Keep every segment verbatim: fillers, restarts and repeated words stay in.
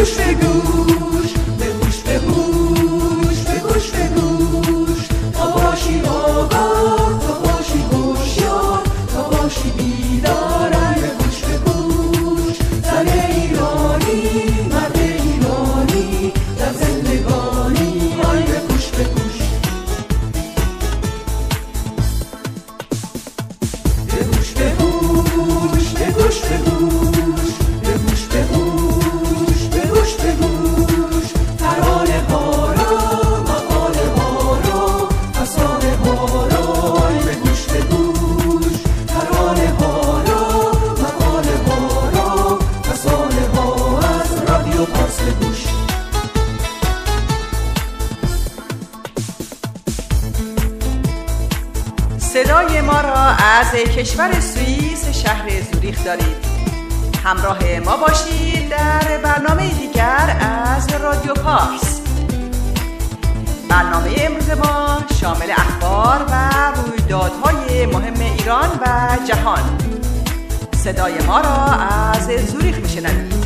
گوش به گوش، به گوش به گوش، به گوش به گوش، تا باشی آگاه، تا باشی هوشیار، تا باشی بیدار. به گوش به گوش، زن ایرانی، مرد ایرانی، در زندگانی. آی به گوش به گوش، به گوش به گوش، به گوش به گوش، به گوش به گوش، به گوش به گوش، ترانه ها را، مقاله ها را، فسانه ها را. به گوش به گوش، ترانه ها را، مقاله ها را، فسانه ها، از رادیو پارس گوش. صدای ما را از کشور سوئیس شهر زوریخ دارید. همراه ما باشید در برنامه دیگر از رادیو پارس. برنامه امروز ما شامل اخبار و رویدادهای مهم ایران و جهان. صدای ما را از زوریخ میشنوید.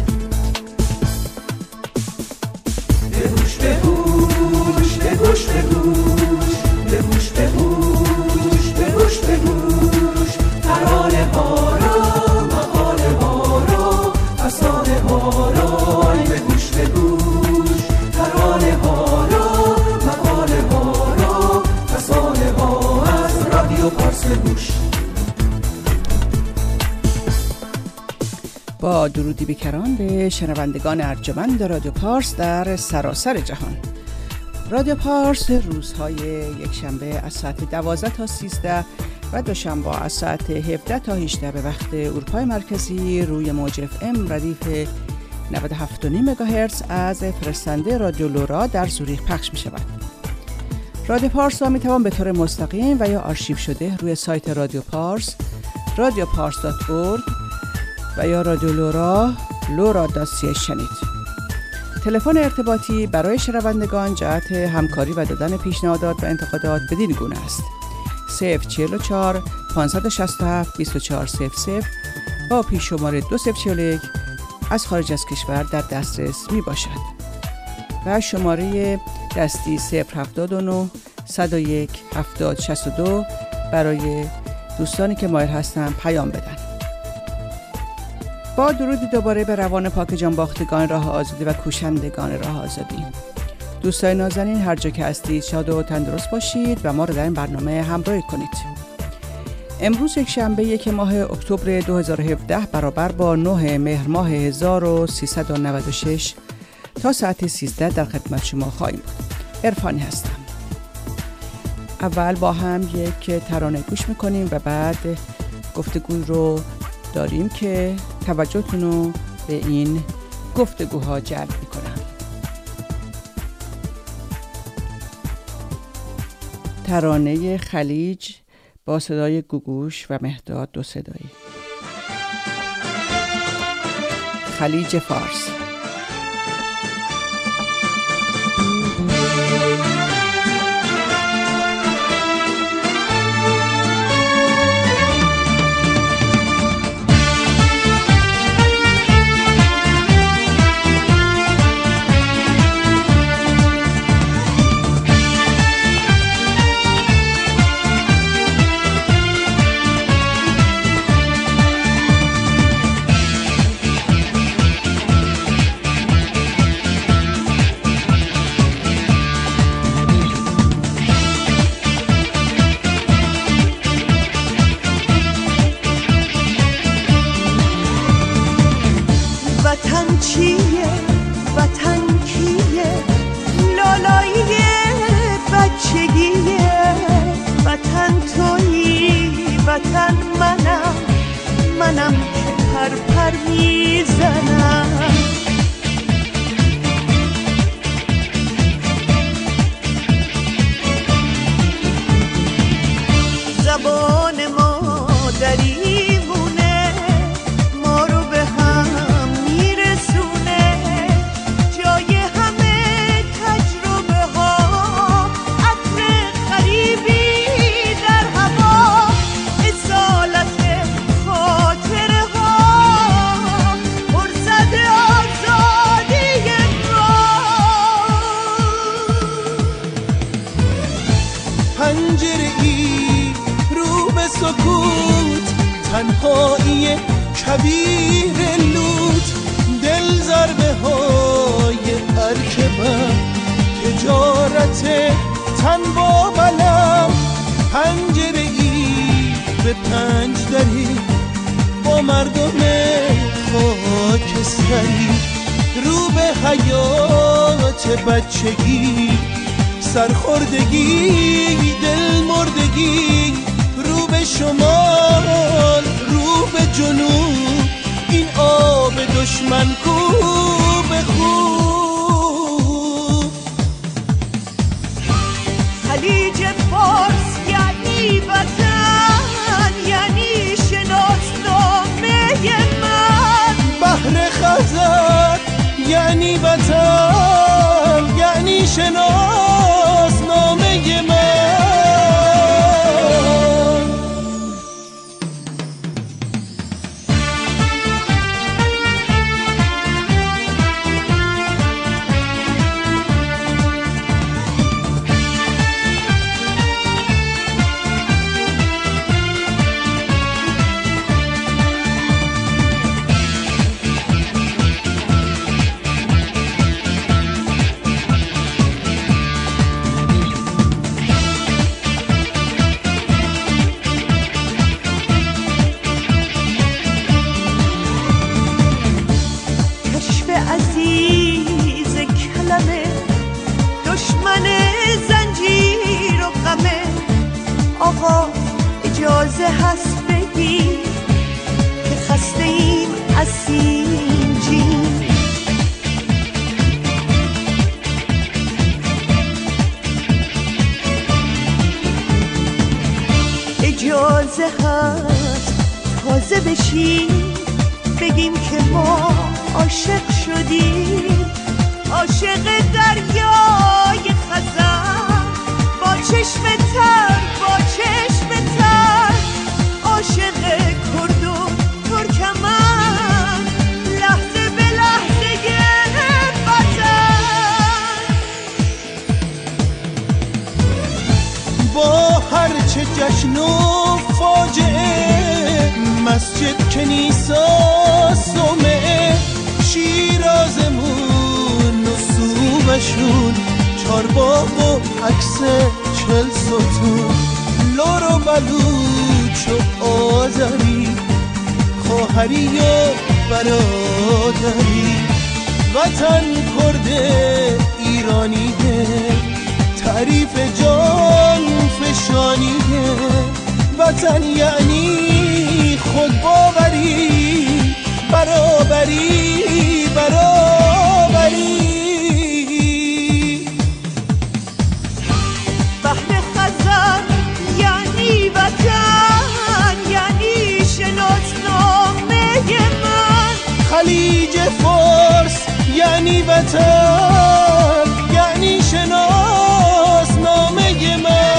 به گوش به گوش، به گوش به گوش، به گوش به گوش، به گوش به گوش، ترانه ها را، مقاله ها را، فسانه ها را. به گوش به گوش، ترانه ها را، مقاله ها را، فسانه ها، از رادیو پارس گوش. با درودی بیکران به شنوندگان ارجمند رادیو پارس در سراسر جهان. رادیو پارس روزهای یک شنبه از ساعت دوازده تا سیزده و دوشنبه از ساعت هفده تا هجده به وقت اروپای مرکزی روی موج اف ام ردیف نود و هفت و نیم مگاهرتز از فرستنده رادیو لورا در زوریخ پخش می شود. رادیو پارس را می توان به طور مستقیم و یا آرشیو شده روی سایت رادیو پارس رادیو پارس دات اورگ و یا رادیو لورا لورا دات سی شنید. تلفن ارتباطی برای شنوندگان جهت همکاری و دادن پیشنهادات و انتقادات بدین گونه است: صفر چهل و چهار پانصد و شصت و هفت بیست و چهار صفر صفر با پیش شماره دو صفر چهل و یک از خارج از کشور در دسترس می باشد و شماره دستی صفر هفتاد و نه صد و یک هفتاد شصت و دو برای دوستانی که مایل هستند پیام بدن. با درودی دوباره به روان پاک جانباختگان راه آزادی و کوشندگان راه آزادی. دوستای نازنین هر جا که هستید شاد و تندرست باشید و ما رو در این برنامه همراهی کنید. امروز یک شنبه یک ماه اکتبر دو هزار و هفده برابر با نه مهر ماه هزار و سیصد و نود و شش تا ساعت سیزده در خدمت شما خواهیم بود. عرفانی هستم. اول با هم یک ترانه گوش میکنیم و بعد گفتگو رو داریم که توجهتون رو به این گفتگوها جلب میکنم. ترانه خلیج با صدای گوگوش و مهداد دو صدایی. خلیج فارس. خاطره ها نویر لوت دل ضربه های ارکبم تجارت تن با بلم پنجره ای به پنج دری با مردم خاکستری رو به حیات بچگی سرخوردگی دل مردگی رو به شمال رو به جنوب این آب دشمن کو به خوب خلیج فارس یعنی وطن یعنی شناسنامه من بحر خزر یعنی وطن یعنی شناسنامه من اجازه هست بگی که خسته ایم از سینجی اجازه هست تازه بشیم بگیم که ما عاشق شدیم عاشق دریای خزر با چشم تر با چشم تر عاشق کرد و ترکمن لحظه به لحظه وطن با هرچه جشن و فاجعه مسجد کنیسا صومعه شیرازمون و صوبشون چارباغ و عکس چل ستون لور و بلوچ و آذری خواهری و برادری وطن کرد ایرانیه تعریف جان فشانیه وطن یعنی خود باوری برابری برابری بحر خزر یعنی وطن یعنی شناسنامه من خلیج فارس یعنی وطن یعنی شناسنامه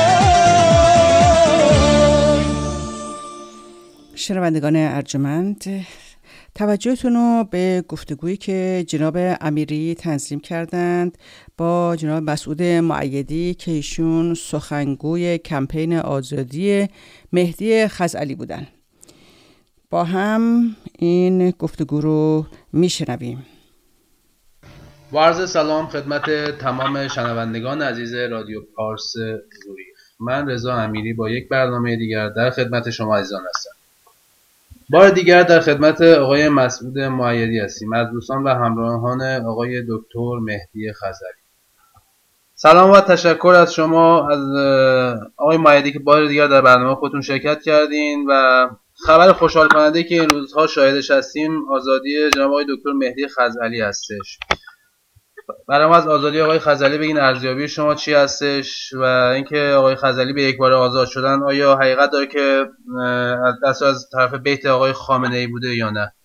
من. شنوندگان ارجمند، توجهتون رو به گفتگویی که جناب امیری تنظیم کردند با جناب مسعود مؤیدی که ایشون سخنگوی کمپین آزادی مهدی خزعلی بودن. با هم این گفتگو رو میشنویم. با عرض سلام خدمت تمام شنوندگان عزیز رادیو پارس زوریخ. من رضا امیری با یک برنامه دیگر در خدمت شما عزیزان هستم. بار دیگر در خدمت آقای مسعود مؤیدی هستیم از دوستان و همراهان آقای دکتر مهدی خزعلی. سلام و تشکر از شما از آقای مؤیدی که بار دیگر در برنامه خودتون شرکت کردین و خبر خوشحال کننده که این روزها شاهدش هستیم آزادی جناب آقای دکتر مهدی خزعلی هستش. برای ما از آزادی آقای خزعلی بگین، ارزیابی شما چی هستش و اینکه آقای خزعلی به یک بار آزاد شدن آیا حقیقت داره که دست از طرف بیت آقای خامنه ای بوده یا نه؟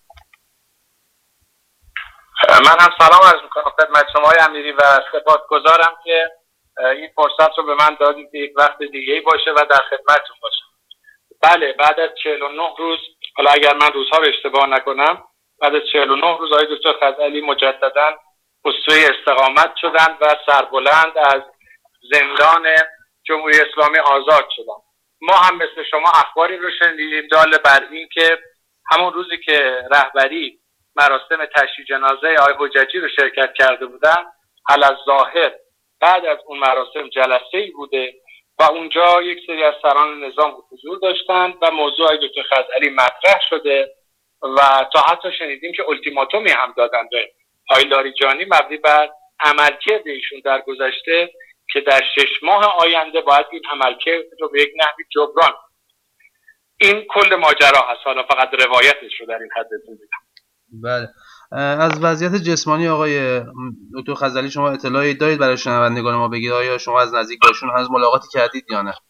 من هم سلام عرض میکنم خدمت شما آقای امیری و سپاسگزارم که این فرصت رو به من دادید که یک وقت دیگه‌ای باشه و در خدمتتون باشم. بله، بعد از چهل و نه روز، حالا اگر من روزها رو اشتباه نکنم، بعد از چهل و نه روز آقای دکتر خزعلی مجدداً اسطوره استقامت شدند و سربلند از زندان جمهوری اسلامی آزاد شدند. ما هم مثل شما اخباری رو شنیدیم دال بر این که همون روزی که رهبری مراسم تشییع جنازه آقای حججی رو شرکت کرده بودن، علی‌الظاهر بعد از اون مراسم جلسه‌ای بوده و اونجا یک سری از سران نظام حضور داشتن و موضوع آقای دکتر خزعلی مطرح شده و تا حتی شنیدیم که التیماتومی هم دادن به آقای لاریجانی مبنی بر عملکرد ایشون در گذشته که در شش ماه آینده باید این عملکرد رو به یک نحوی جبران. این کل ماجرا هست، حالا فقط روایتش رو در این حدتون میگم. بله. از وضعیت جسمانی آقای دکتر خزعلی شما اطلاعی دارید برای شنوندگان ما بگید؟ آیا شما از نزدیک باشون هنوز ملاقاتی کردید یا نه؟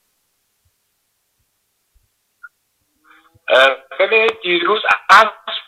ببینید دیروز عصر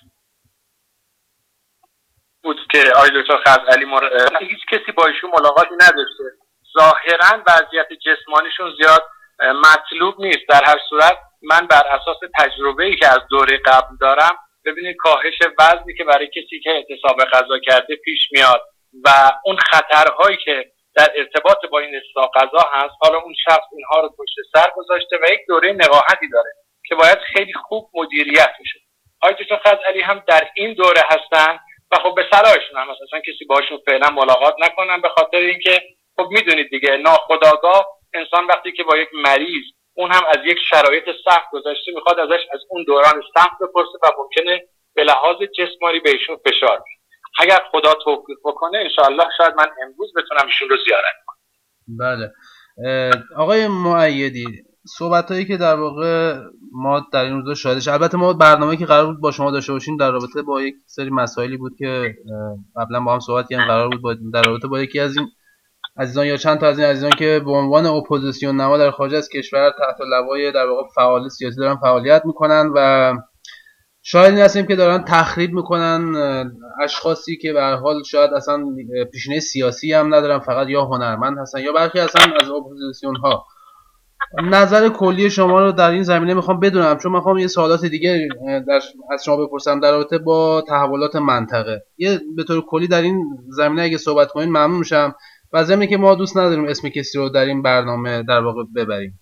بود که آقای دکتر خزعلی مر... هیچ کسی با ایشون ملاقاتی نداشته. ظاهرا وضعیت جسمانیشون زیاد مطلوب نیست. در هر صورت من بر اساس تجربه‌ای که از دوره قبل دارم، ببینید کاهش وزنی که برای کسی که اعتصاب غذا کرده پیش میاد و اون خطرهایی که در ارتباط با این اعتصاب غذا هست، حالا اون شخص اینها رو پشت سر گذاشته و یک دوره نقاهتی داره که باید خیلی خوب مدیریت بشه. آقای دکتر خزعلی هم در این دوره هستن و خب به صلاحشون هم اصلا کسی باشون فعلا ملاقات نکنن، به خاطر اینکه خب میدونید دیگه ناخودآگاه انسان وقتی که با یک مریض اون هم از یک شرایط سخت گذشته میخواد ازش از اون دوران سخت بپرسه و ممکنه به لحاظ جسمانی بهشون فشار بیاره. اگر خدا توفیق بکنه انشاءالله شاید من امروز بتونم ایشون رو زیارت کنم. بله. آقای مؤیدی، صحبتایی که در واقع ما در این روزا شاهدش، البته ما برنامه‌ای که قرار بود با شما داشته باشیم در رابطه با یک سری مسائلی بود که قبلا با هم صحبت کردیم، قرار بود با در رابطه با یکی از این عزیزان یا چند تا از این عزیزان که به عنوان اپوزیسیون نما در خارج از کشور تحت لوای در واقع فعال سیاسی دارن فعالیت میکنن و شاهدین هستیم که دارن تخریب میکنن اشخاصی که به هر حال شاید اصلا پیشینه سیاسی هم ندارن، فقط یا هنرمند هستن یا برخی اصلا از اپوزیسیون ها. نظر کلی شما رو در این زمینه میخوام بدونم، چون میخوام یه سوالات دیگه در از شما بپرسم در رابطه با تحولات منطقه. یه به طور کلی در این زمینه اگه صحبت کنین ممنون میشم. و ضمن که ما دوست نداریم اسم کسی رو در این برنامه در واقع ببریم.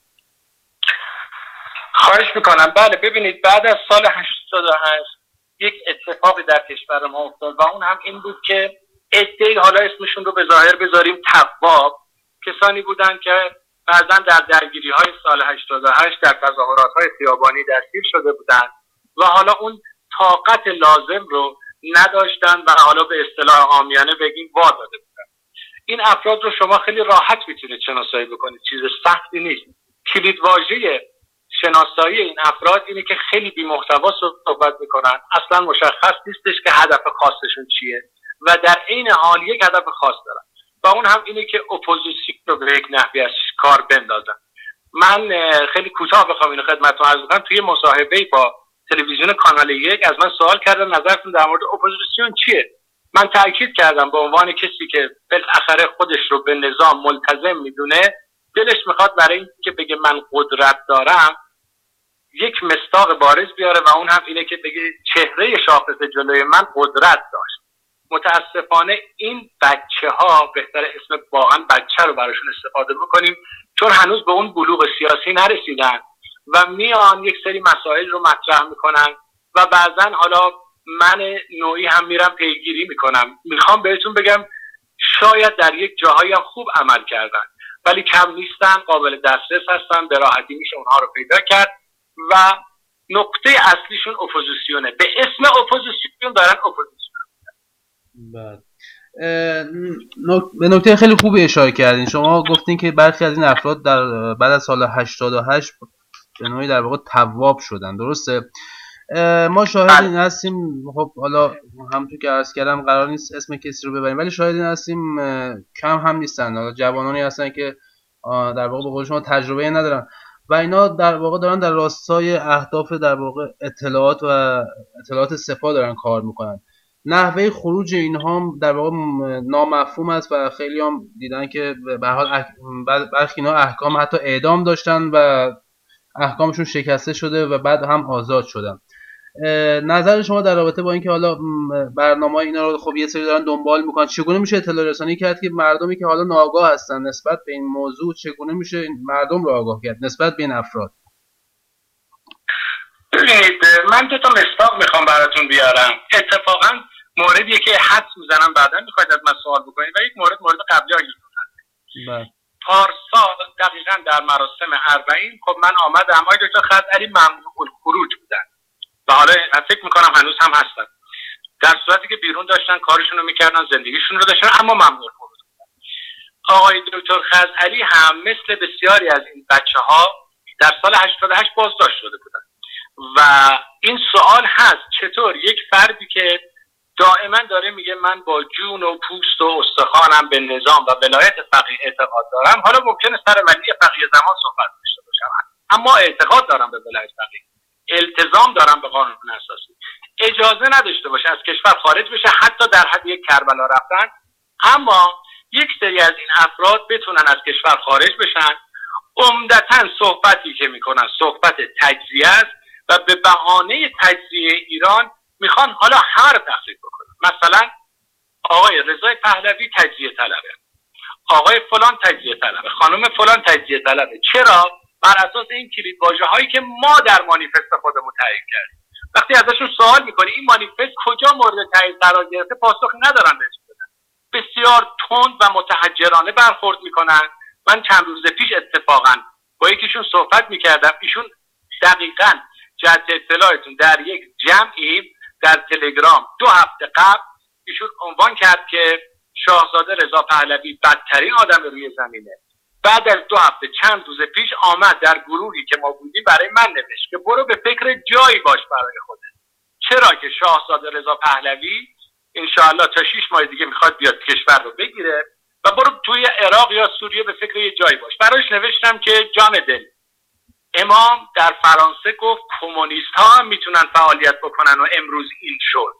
خواهش میکنم. بله ببینید بعد از سال هشتاد و هشت یک اتفاقی در کشور ما افتاد و اون هم این بود که عده‌ای، حالا اسمشون رو به ظاهر بذاریم تواب، کسانی بودن که بعضا در درگیری های سال هشتاد و هشت در تظاهرات های خیابانی دستگیر شده بودن و حالا اون طاقت لازم رو نداشتن و حالا به اصطلاح عامیانه بگیم وا داده بودن. این افراد رو شما خیلی راحت میتونید شناسایی بکنید، چیز سختی نیست. کلید واژه شناسایی این افراد اینه که خیلی بی محتوا صحبت میکنن، اصلا مشخص نیستش که هدف خاصشون چیه و در عین حال یک هدف خاص دارن و اون هم اینه که اپوزیسیون رو به یک نحوی از کار بندازن. من خیلی کوتاه بخوام اینو خدمتتون عرض کنم، توی مصاحبه‌ای با تلویزیون کانال یک از من سوال کردن نظرتون در مورد اپوزیسیون چیه. من تاکید کردم به عنوان کسی که بالاخره خودش رو به نظام ملتزم میدونه، دلش میخواد برای اینکه بگه من قدرت دارم یک مصداق بارز بیاره و اون هم اینه که بگه چهره شاخص جلوی من قدرت داشت. متاسفانه این بچه ها، بهتر اسم واقعا بچه رو براشون استفاده بکنیم، چون هنوز به اون بلوغ سیاسی نرسیدن و میان یک سری مسائل رو مطرح میکنن و بعضا حالا من نوعی هم میرم پیگیری میکنم. میخوام بهتون بگم شاید در یک جاهایی هم خوب عمل کردن ولی کم نیستن، قابل دسترس هستن، به راحتی میشه اونها رو پیدا کرد و نقطه اصلیشون اپوزیسیونه. به اسم اپوزیسیون دارن اپوزیسیون. بعد به نکته خیلی خوبی اشاره کردین. شما گفتین که برخی از این افراد در بعد از سال هشتاد و هشت به نوعی در واقع تواب شدن، درسته؟ ما شاهد این هستیم، خب حالا همونطور که عرض کردم قرار نیست اسم کسی رو ببریم ولی شاهد این هستیم کم هم نیستن، حالا جوانانی هستن که در واقع به قول شما تجربه ندارن و اینا در واقع دارن در راستای اهداف در واقع اطلاعات و اطلاعات سپاه دارن کار میکنن. نحوه خروج اینها هم در واقع نامفهوم است و خیلی هم دیدن که به هر حال برخی اینا احکام حتی اعدام داشتن و احکامشون شکسته شده و بعد هم آزاد شدن. نظر شما در رابطه با اینکه حالا برنامه‌های اینا رو خب یه سری دارن دنبال میکنن، چگونه میشه اطلاع رسانی کرد که مردمی که حالا ناآگاه هستن نسبت به این موضوع، چگونه میشه مردم رو آگاه کرد نسبت به این افراد؟ ببینید من دو تا مصداق میخوام براتون بیارم. اتفاقا موردیه که حدس میزنم بعدا میخواید از من سوال بکنید و یک مورد مورد قبلی آگیتون. پارسال دقیقا در مراسم اربعین خب من آمدم، آقای دکتر خزعلی ممنوع الخروج بودن و حالا فکر میکنم هنوز هم هستن، در صورتی که بیرون داشتن کارشون رو میکردن، زندگیشون رو داشتن، اما ممنوع الخروج بودن. آقای دکتر خزعلی هم مثل بسیاری از این بچه ها در سال هشتاد و هشت بازداشت شده بودن و این سوال هست چطور یک فردی که دائما داره میگه من با جون و پوست و استخوانم به نظام و ولایت فقیه اعتقاد دارم، حالا ممکنه سر ولی فقیه زمان صحبت داشته باشم اما اعتقاد دارم به ولایت فقیه، التزام دارم به قانون اساسی، اجازه نداشته باشه از کشور خارج بشه، حتی در حد یک کربلا رفتن، اما یک سری از این افراد بتونن از کشور خارج بشن. عمدتاً صحبتی که میکنن صحبت تجزیه است و به بهانه تجزیه ایران میخوان حالا هر تحقیق بکنن. مثلا آقای رضای پهلوی تجزیه طلبه، آقای فلان تجزیه طلبه، خانم فلان تجزیه طلبه. چرا؟ بر اساس این کلیدواژه هایی که ما در مانیفست خودمون تعیین کردیم. وقتی ازشون سوال میکنی این مانیفست کجا مورد تایید قرار گرفته، پاسخ ندارن بهش بدن. بسیار تند و متحجرانه برخورد میکنن. من چند روز پیش اتفاقا با یکیشون صحبت میکردم، ایشون دقیقاً جهت اطلاعتون در یک جمعی در تلگرام دو هفته قبل ایشون عنوان کرد که شاهزاده رضا پهلوی بدترین آدم روی زمینه. بعد از دو هفته چند روز پیش آمد در گروهی که ما بودیم برای من نوشت که برو به فکر جایی باش برای خودت، چرا که شاهزاده رضا پهلوی انشاءالله تا شش ماه دیگه میخواد بیاد کشور رو بگیره و برو توی عراق یا سوریه به فکر یه جایی باش. براش نوشتم که جان دل، امام در فرانسه گفت کمونیست ها هم میتونن فعالیت بکنن و امروز این شد.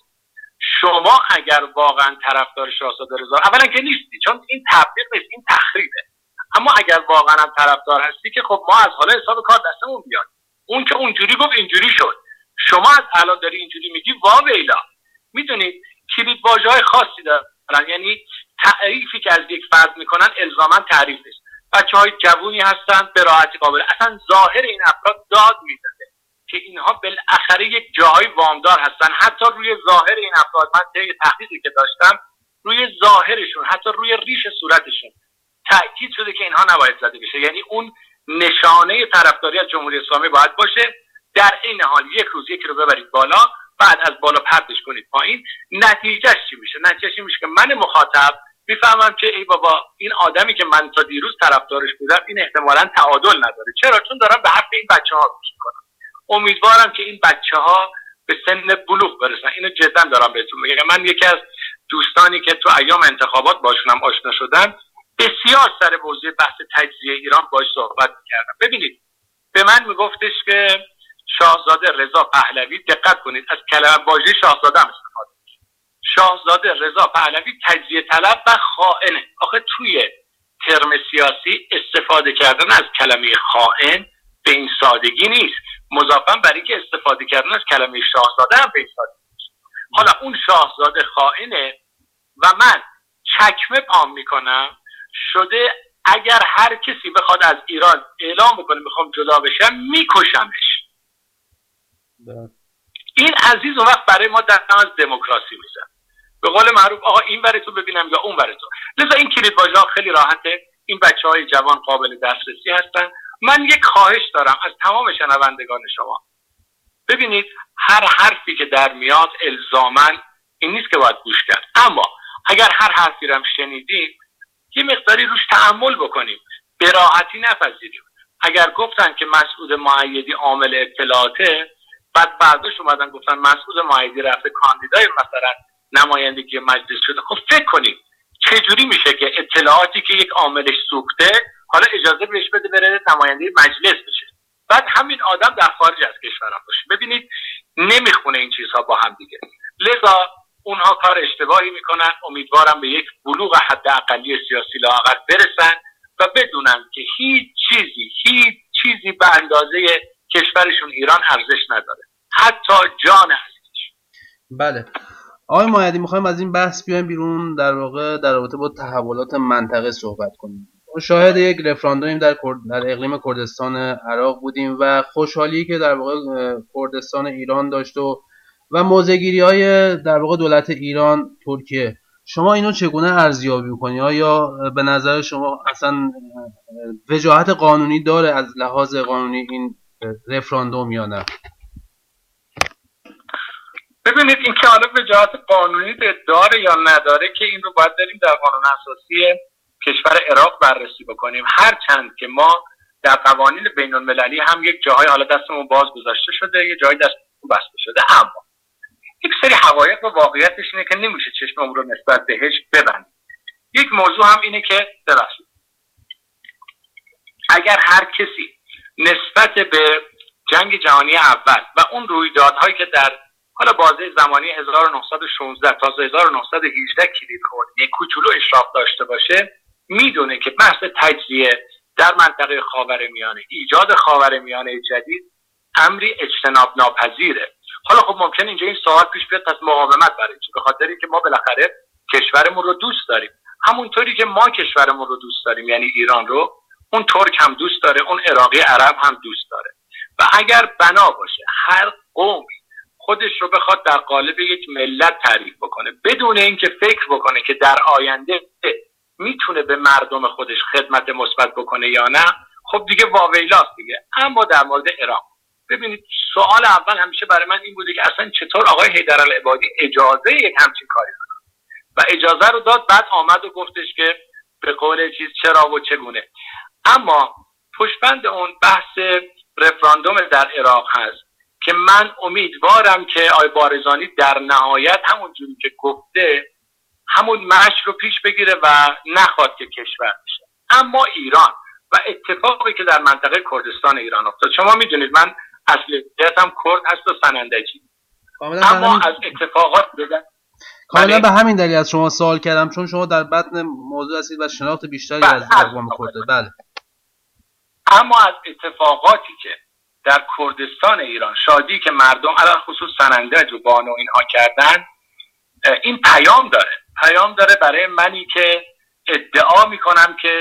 شما اگر واقعا طرفدار شاهزاده رضا، اولا که نیستی چون این تبلیغ نیست، این تخریبه، اما اگر واقعا هم طرفدار هستی که خب ما از حالا حساب کار دستمون بیاد. اون که اونجوری گفت اینجوری شد، شما از الان داری اینجوری میگی واویلا. میدونید کلید واژه‌های خاصی دارن، یعنی تعریفی که از یک فرد میکنن الزاما تعریف نیست. بچه‌های جوونی هستن به راحتی قابل، اصلا ظاهر این افراد داد میزنه که اینها بالاخره یک جاهای وامدار هستن. حتی روی ظاهر این افراد من طی تحقیقی که داشتم روی ظاهرشون، حتی روی ریش صورتشون تأکید شده که اینها نباید زده بشه، یعنی اون نشانه طرفداری از جمهوری اسلامی باید باشه. در این حال یک روز یکی رو ببرید بالا، بعد از بالا پرتش کنید پایین، نتیجهش چی میشه؟ نتیجهش چی میشه که من مخاطب میفهمم که ای بابا این آدمی که من تا دیروز طرفدارش بودم این احتمالاً تعادل نداره. چرا؟ چون دارم به حرف این بچه‌ها گوش میکنم. امیدوارم که این بچه‌ها به سن بلوغ برسن. اینو جدا دارم بهتون میگم. من یکی از دوستانی که تو ایام انتخابات باشونم آشنا شدم بسیار سر موضوع بحث تجزیه ایران باهاش صحبت می‌کردم. ببینید به من میگفتش که شاهزاده رضا پهلوی، دقت کنید از کلمه واژه شاهزاده هم استفاده می‌کنه، شاهزاده رضا پهلوی تجزیه طلب و خائنه. آخه توی ترم سیاسی استفاده کردن از کلمه خائن به این سادگی نیست، مضافاً بر اینکه استفاده کردن از کلمه شاهزاده هم به این سادگی نیست. حالا اون شاهزاده خائنه و من چکمه پام میکنم شده اگر هر کسی بخواد از ایران اعلام بکنه میخوام جدا بشم میکشمش. این عزیز اون وقت برای ما در از دموکراسی میزن، به قول معروف آقا این ور تو ببینم یا اون ور تو. لذا این کلید واژه‌ها خیلی راحته، این بچه‌های جوان قابل دسترسی هستن. من یک خواهش دارم از تمام شنوندگان شما، ببینید هر حرفی که در میاد الزاماً این نیست که باید گوش کرد، اما اگر هر حرفی رو هم شنیدیم یه مقداری روش تأمل بکنیم، به راحتی نپذیریم. اگر گفتن که مسعود مؤیدی عامل اطلاعاته، بعد فرداش اومدن گفتن مسعود مؤیدی رفته کاندیدای مثلا نمایندگی مجلس شده، خب فکر کنیم چجوری میشه که اطلاعاتی که یک عاملش سوخته حالا اجازه بهش بده بره نماینده مجلس بشه، بعد همین آدم در خارج از کشورم باشه. ببینید نمیخونه این چیزها با هم دیگه. لذا اونها کار اشتباهی میکنن. امیدوارم به یک بلوغ حداقلی سیاسی لااقل برسن و بدونن که هیچ چیزی هیچ چیزی به اندازه کشورشون ایران ارزش نداره، حتی جان عزیزش. بله آقای مؤیدی، میخوایم از این بحث بیایم بیرون، در واقع در رابطه با تحولات منطقه صحبت کنیم. شاهد یک رفراندومی در در اقلیم کردستان عراق بودیم و خوشحالی که در واقع کردستان ایران داشت و و موضع‌گیری‌های در واقع دولت ایران ترکیه. شما اینو چگونه ارزیابی می‌کنید؟ آیا به نظر شما اصلا وجاهت قانونی داره از لحاظ قانونی این رفراندوم یا نه؟ ببینید این که حالا وجاهت قانونی داره یا نداره که این رو باید داریم در قانون اساسی کشور عراق بررسی بکنیم. هرچند که ما در قوانین بین المللی هم یک جاهای حالا دستمون باز گذاشته شده، یه جایی دستمون بسته شده، اما یک سری حقایق و واقعیتش اینه که نمیشه چشممون رو نسبت بهش ببندیم. یک موضوع هم اینه که ببخشید اگر هر کسی نسبت به جنگ جهانی اول و اون رویدادهایی که در حالا بازه زمانی هزار و نهصد و شانزده تا هزار و نهصد و هجده کلید خورد یک کوچولو اشراف داشته باشه، میدونه که بحث تجزیه در منطقه خاورمیانه، ایجاد خاورمیانه جدید امری اجتناب ناپذیره. حالا خب ممکنه اینجا این سوال پیش بیاد پس مقاومت برای چی؟ به خاطری که ما بالاخره کشورمون رو دوست داریم، همونطوری که ما کشورمون رو دوست داریم یعنی ایران رو، اون ترک هم دوست داره، اون عراقی عرب هم دوست داره. و اگر بنا باشه هر قومی خودش رو بخواد در قالب یک ملت تعریف بکنه بدون اینکه فکر بکنه که در آینده میتونه به مردم خودش خدمت مثبت بکنه یا نه، خب دیگه واویلاست دیگه. اما در مورد عراق ببینید سوال اول همیشه برای من این بوده که اصلا چطور آقای حیدرالعبادی اجازه یک همچین کاری داد و اجازه رو داد، بعد آمد و گفتش که به قول چیز چرا و چگونه. اما پشتبند اون بحث رفراندوم در عراق هست که من امیدوارم که آقای بارزانی در نهایت همون جوری که گفته همون مشی رو پیش بگیره و نخواد که کشور بشه. اما ایران و اتفاقی که در منطقه کردستان ایران افتاد، شما میدونید من اصلیتم کرد هست و سنندجی، اما از اتفاقات بدن کاملا به همین دلیل از شما سوال کردم، چون شما در بطن موضوع هستید و شناخت بیشتری از اقوام کرده. بله. اما از اتفاقاتی که در کردستان ایران، شادی که مردم علاوه خصوص سنندج و بانو اینها کردن، این پیام داره پیام داره برای منی که ادعا میکنم که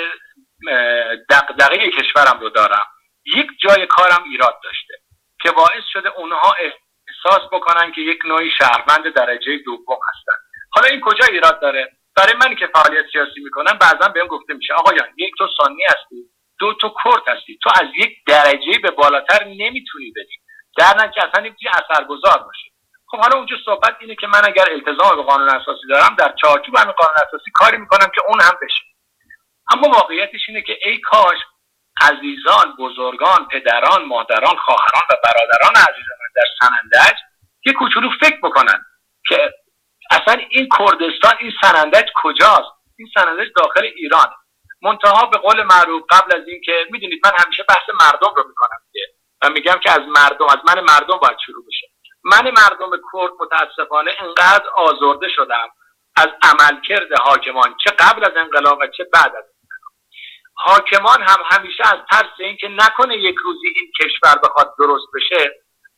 دغدغه کشورم رو دارم. یک جای کارم ایراد داشته که باعث شده اونها احساس بکنن که یک نوعی شهروند درجه دوم هستن. حالا این کجا ایراد داره؟ برای منی که فعالیت سیاسی میکنم بعضا بهم گفته میشه آقایان یک تو سنی هستی، دو تو کرد هستی، تو از یک درجه به بالاتر نمیتونی بری، در نتیجه اصلا نمیتونی اثرگذار باشی. خب حالا اونجا صحبت اینه که من اگر التزام به قانون اساسی دارم در چارچوب همین قانون اساسی کاری میکنم که اون هم بشه. اما واقعیتش اینه که ای کاش عزیزان، بزرگان، پدران، مادران، خواهران و برادران عزیز من در سنندج یه کوچولو فکر بکنن که اصلا این کردستان، این سنندج کجاست؟ این سنندج داخل ایرانه. منتها به قول معروف قبل از این که میدونید من همیشه بحث مردم رو میکنم دیگه و میگم که از مردم، از من مردم باید شروع بشه. من مردم کرد متاسفانه انقدر آزرده شدم از عملکرد حاکمان، چه قبل از انقلاب و چه بعد از انقلاب. حاکمان هم همیشه از ترس اینکه نکنه یک روزی این کشور بخواد درست بشه،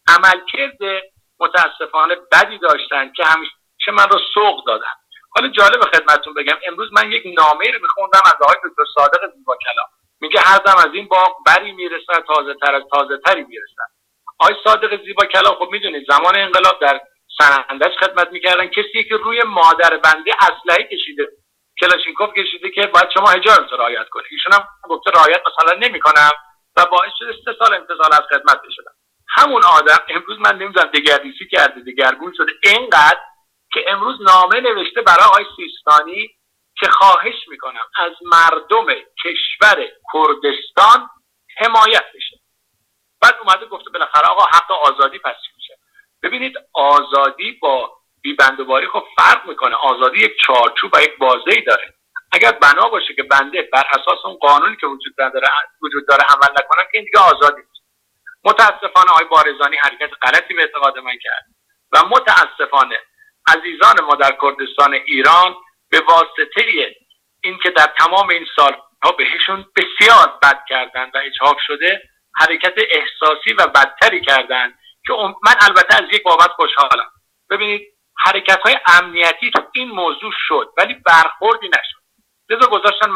عملکرد متاسفانه بدی داشتن که همیشه من رو سوق دادن. حالا جالب خدمتتون بگم امروز من یک نامه‌ای رو می‌خوندم از آقای دکتر صادق زیباکلام، میگه هر دم از این باغ بری میرسد، تازه‌تر از تازه‌تری میرسد. آقای صادق زیباکلام خب میدونید زمان انقلاب در سنندج خدمت میکردن، کسی که روی مادر بنده اسلحه کشیده، کلاشینکوف کشیده که باید شما حجاب رعایت کنید، ایشون هم گفته رعایت مثلا نمی‌کنم و باعث شده سه سال انتقال از خدمت بشدم. همون آدم امروز من نمی‌دونم دگردیسی کرده، دگرگون شده اینقدر که امروز نامه نوشته برای آقای سیستانی که خواهش میکنم از مردم کشور کردستان حمایت بشه. بعد اومده گفته بالاخره آقا حق آزادی پس چی میشه؟ ببینید آزادی با بی‌بندوباری خب فرق میکنه. آزادی یک چارچوب و یک بازه‌ای داره. اگر بنا باشه که بنده بر اساس اون قانونی که وجود داره وجود داره عمل نکنم که این دیگه آزادی نیست. متاسفانه آقای بارزانی حرکت غلطی به اعتقاد من کرد و متاسفانه عزیزان ما در کردستان ایران به واسطه اینکه در تمام این سالها بهشون بسیار بد کردن و اجحاف شده، حرکت احساسی و بدتری کردن که من البته از یک بابت خوشحالم. ببینید حرکت‌های امنیتی تو این موضوع شد ولی برخوردی نشد. لذا گذاشتن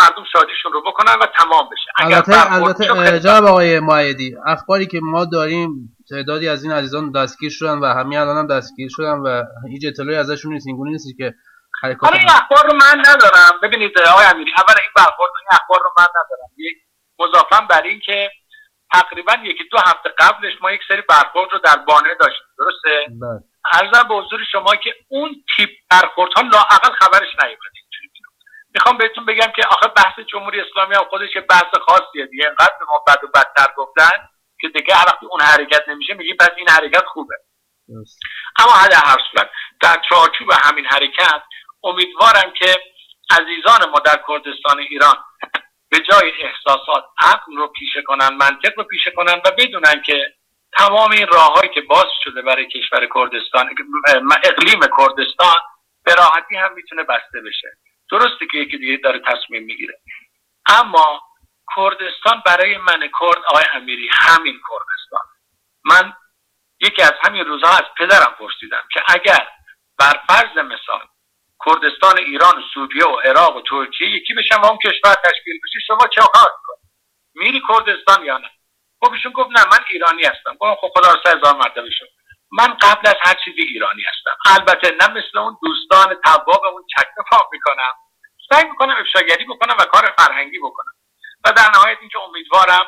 مردم شادیشون رو بکنن و تمام بشه. البته البته جناب آقای مؤیدی، اخباری که ما داریم تعدادی از این عزیزان دستگیر شدن و همین الان هم دستگیر شدن و هیچ اطلاعی ازشون نیست. اینگونه نیست که حالا این اخبار رو من ندارم. ببینید آقای امیری، اولا این برخورد این اخبار رو من ندارم. یک مضافاً بر این که تقریبا یکی دو هفته قبلش ما یک سری برخورد رو در بانه داشتیم، درسته؟ بله. عرضم به حضور شما که اون تیپ برخوردها لااقل خبرش نیومده. میخوام بهتون بگم که آخه بحث جمهوری اسلامی هم خودش بحث خاصیه دیگه، اینقدر به ما بد و بدتر گفتن که دیگه هر وقت اون حرکت نمیشه میگی پس این حرکت خوبه. yes. اما در هر صورت در چارچوب همین حرکت امیدوارم که عزیزان ما در کردستان ایران به جای احساسات عقل رو پیشه کنن، منطق رو پیشه کنن و بدونن که تمام این راههایی که باز شده برای کشور کردستان، اقلیم کردستان به راحتی هم میتونه بسته بشه. درسته که یکی دیگه داره تصمیم میگیره، اما کردستان برای من کرد آقای امیری همین کردستان. من یکی از همین روزها از پدرم پرسیدم که اگر بر فرض مثال کردستان ایران و سوریه و عراق و ترکیه یکی بشن و اون کشور تشکیل بشه شما چه کار میکنی؟ میری کردستان یا نه؟ خب ایشون گفت نه من ایرانی هستم. گفتم خب خدا رو سه هزار مرتبه شد، من قبل از هر چیزی ایرانی هستم. البته نه مثل اون دوستان تواب اون چکمه پاک میکنم، سعی میکنم افشاگری بکنم و کار فرهنگی بکنم. و در نهایت اینکه امیدوارم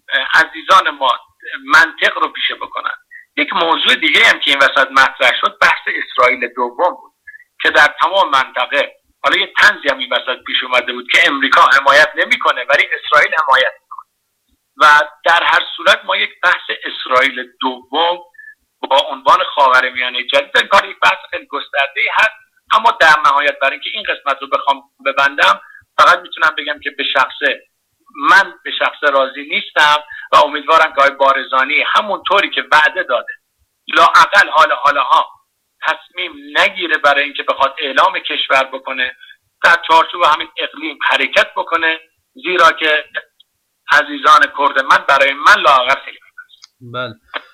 عزیزان ما منطق رو پیشه بکنن. یک موضوع دیگه هم که این وسط مطرح شد بحث اسرائیل دوم بود که در تمام منطقه حالا یه طنزی هم این وسط پیش اومده بود که امریکا حمایت نمیکنه ولی اسرائیل حمایت میکنه و در هر صورت ما یک بحث اسرائیل دوم با عنوان خاورمیانه جدید این کار یک بحث خیلی گسترده‌ای هست. اما در نهایت برای اینکه این قسمت رو بخوام ببندم فقط میتونم بگم که به شخصه من به شخص راضی نیستم و امیدوارم که آقای بارزانی همونطوری که وعده داده لااقل حال حالاها تصمیم نگیره برای اینکه بخواد اعلام کشور بکنه، در چارچوب همین اقلیم حرکت بکنه، زیرا که عزیزان کرد من برای من لااقل خیلی بله.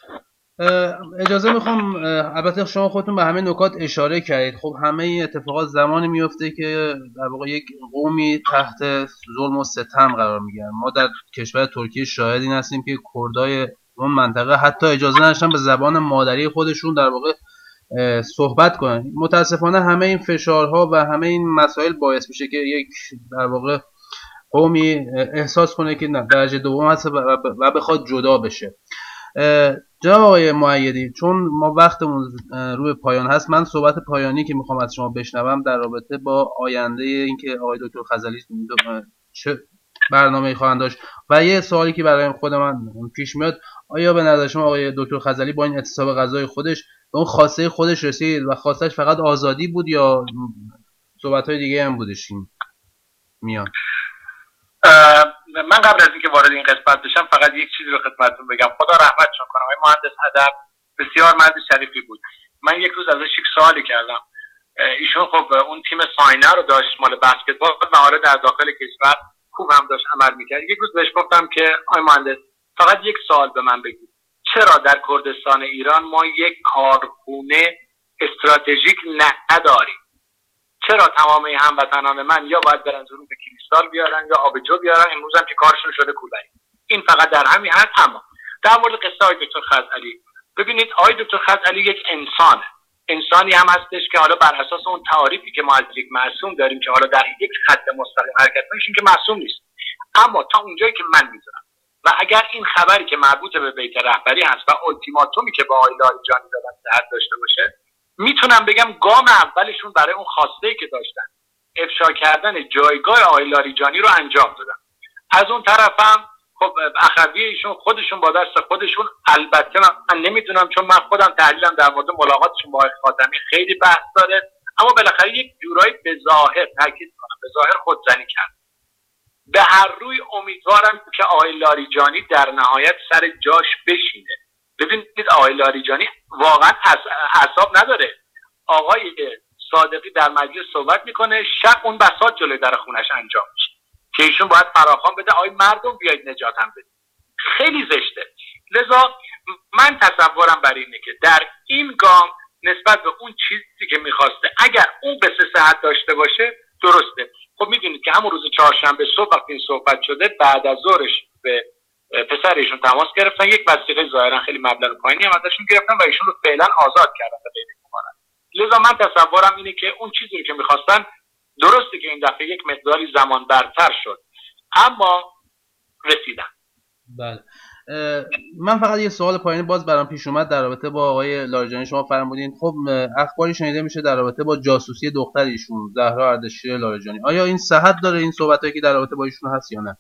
اجازه میخوام، البته شما خودتون به همه نکات اشاره کردید. خب همه این اتفاقات زمانی میفته که در واقع یک قومی تحت ظلم و ستم قرار میگیرن. ما در کشور ترکیه شاهد این هستیم که کردای اون منطقه حتی اجازه نداشتن به زبان مادری خودشون در واقع صحبت کنن. متاسفانه همه این فشارها و همه این مسائل باعث میشه که یک در واقع قومی احساس کنه که درجه دوم هست و بخواد جدا بشه. جناب آقای مؤیدی، چون ما وقتمون روی پایان هست، من صحبت پایانی که میخوام از شما بشنوم در رابطه با آینده اینکه آقای دکتر خزعلی چه برنامه‌ای خواهند داشت و یه سوالی که برای خود من پیش میاد، آیا به نظر شما آقای دکتر خزعلی با این اعتصاب غذای خودش به اون خواسته خودش رسید و خواستش فقط آزادی بود یا صحبت‌های دیگه هم بودش این میان؟ من قبل از اینکه وارد این قسمت بشم فقط یک چیزی رو خدمتتون بگم. خدا رحمتشون کنه، آقای مهندس ادب بسیار مرد شریفی بود. من یک روز ازش یک سوالی کردم. ایشون خب اون تیم ساینر رو داشت مال بسکتبال و حالا در داخل کشور خوب هم داشت عمل میکرد. یک روز بهش گفتم که آقای مهندس فقط یک سوال به من بگید، چرا در کردستان ایران ما یک کارخونه استراتژیک نداریم؟ چرا تمام هموطنان من یا باید برن ظروف کریستال بیارن یا آبجو بیارن، امروز هم که کارشون شده کولری؟ این فقط در همین حد. اما در مورد قصه آقای دکتر خزعلی، ببینید آقای دکتر خزعلی یک انسانه، انسانی هم هستش که حالا بر اساس اون تعاریفی که ما از یک معصوم داریم که حالا در یک خط مستقیم حرکت میشیم که معصوم نیست، اما تا اونجایی که من میذارم و اگر این خبری که مربوط به بیت رهبری هست و التیماتومی که با آقای لاریجانی دادن صحت داشته باشه، میتونم بگم گام اولشون برای اون خواسته که داشتن افشا کردن جایگاه آقای لاریجانی رو انجام دادن. از اون طرفم خب اخوی ایشون خودشون با دست خودشون، البته من نمیدونم چون من خودم تحلیلم در مورد ملاقاتشون با آقای خاتمی خیلی بحث داره، اما بالاخره یک جورایی به ظاهر تاکید کنم به ظاهر خودزنی کرد. به هر روی امیدوارم که آقای لاریجانی در نهایت سر جاش بشینه. ببینید آقای لاریجانی واقعا اعصاب نداره. آقای صادقی در مجلس صحبت میکنه، شب اون بساط جلوی در خونش انجام میشه که ایشون باید فراخوان بده آقای مردم بیاید نجاتم بده. خیلی زشته. لذا من تصورم بر اینه که در این گام نسبت به اون چیزی که میخواسته اگر اون به صحت داشته باشه درسته. خب میدونید که که همون روز چهارشنبه صبح وقتی این صحبت شده بعد از ظهرش به پسر ایشون تماس گرفتن، یک وثیقه ظاهرا خیلی مبلغ پایینی هم ازشون گرفتن و ایشون رو فعلا آزاد کردن تا غیر ممانعت. لذا من تصورم اینه که اون چیزی رو که می‌خواستن درسته که این دفعه یک مقداری زمان برتر شد اما رسیدن. بله. من فقط یه سوال پایینی باز برام پیش اومد در رابطه با آقای لاریجانی. شما فرمودین خب اخباری شنیده میشه در رابطه با جاسوسی دختر ایشون زهرا اردشیر لاریجانی. آیا این صحت داره این صحبتایی که در رابطه با ایشون هست یا نه؟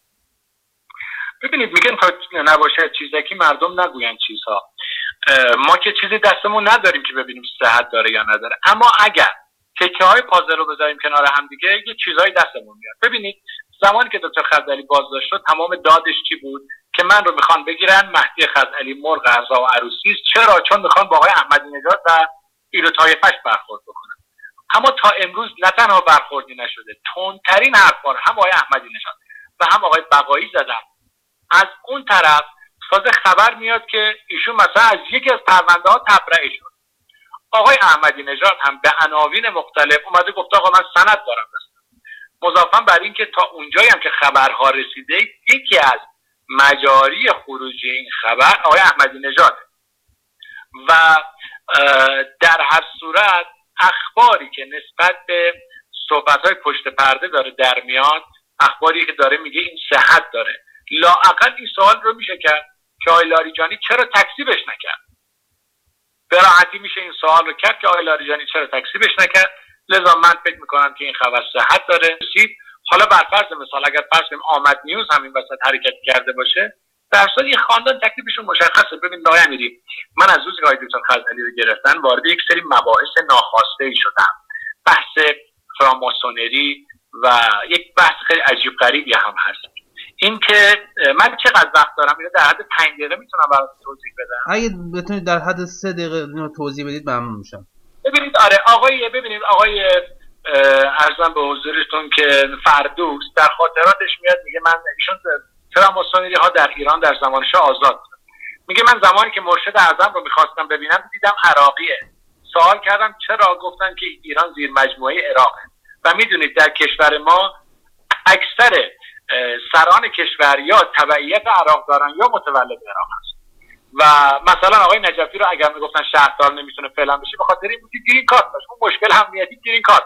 ببینید میگن تا نباشه چیزکی مردم نگوین چیزها. ما که چیزی دستمون نداریم که ببینیم صحت داره یا نداره، اما اگر تکه های پازل رو بذاریم کنار هم دیگه یه چیزای دستمون میاد. ببینید زمانی که دکتر خزعلی بازداشت شد تمام دادش چی بود که من رو میخوان بگیرن، مهدی خزعلی مرغ عزا و عروسی است. چرا؟ چون میخوان با آقای احمدی نژاد و ایل و طایفش برخورد بکنن. اما تا امروز نه تنها برخوردی نشده، تندترین حرفا رو هم آقای احمدی نژاد و هم آقای بقایی زدن. از اون طرف تازه خبر میاد که ایشون مثلا از یکی از پرونده ها تبرئه شد. آقای احمدی نژاد هم به عناوین مختلف اومده گفته آقا من سند دارم دستم. مضافاً بر این که تا اونجایی هم که خبرها رسیده یکی از مجاری خروج این خبر آقای احمدی نژاد و در هر صورت اخباری که نسبت به صحبت‌های پشت پرده داره در میاد، اخباری که داره میگه این صحت داره. لااقل این سوال رو میشه کرد که آقای لاریجانی چرا تکذیبش نکرد. به راحتی میشه این سوال رو کرد که آقای لاریجانی چرا تکذیبش نکرد. لذا من فکر میکنم که این خبر صحت داره. حالا بر فرض مثال اگر فرض کنیم آمد نیوز همین وسط حرکت کرده باشه، در صورت این خاندان تکلیفشون مشخصه. ببین آقای امیری، من از روزی که آقای دکتر خزعلی رو گرفتن وارد یک سری مباحث ناخواسته شدم. بحث فراماسونری و یک بحث خیلی عجیب غریبی هم هست. این که من چقدر وقت دارم اینو در حد پنج دقیقه میتونم براتون توضیح بدم. اگه بتونید در حد سه دقیقه اینو توضیح بدید ممنون میشم. ببینید آره آقای ببینید آقای عرضم به حضورتون که فردوس در خاطراتش میاد میگه من ایشون فراماسونری ها در ایران در زمان شاه آزاد بود. میگه من زمانی که مرشد اعظم رو میخواستم ببینم دیدم عراقیه. سوال کردم چرا؟ گفتن که ایران زیر مجموعه عراقه و میدونید در کشور ما اکثر سران کشور یا تبعیت عراق دارن یا متولد عراق هست و مثلا آقای نجفی رو اگر میگفتن شهردار نمیتونه فعلا بشه به خاطر این بود که گرین کارت داشت. اون مشکل امنیتی گرین کارت.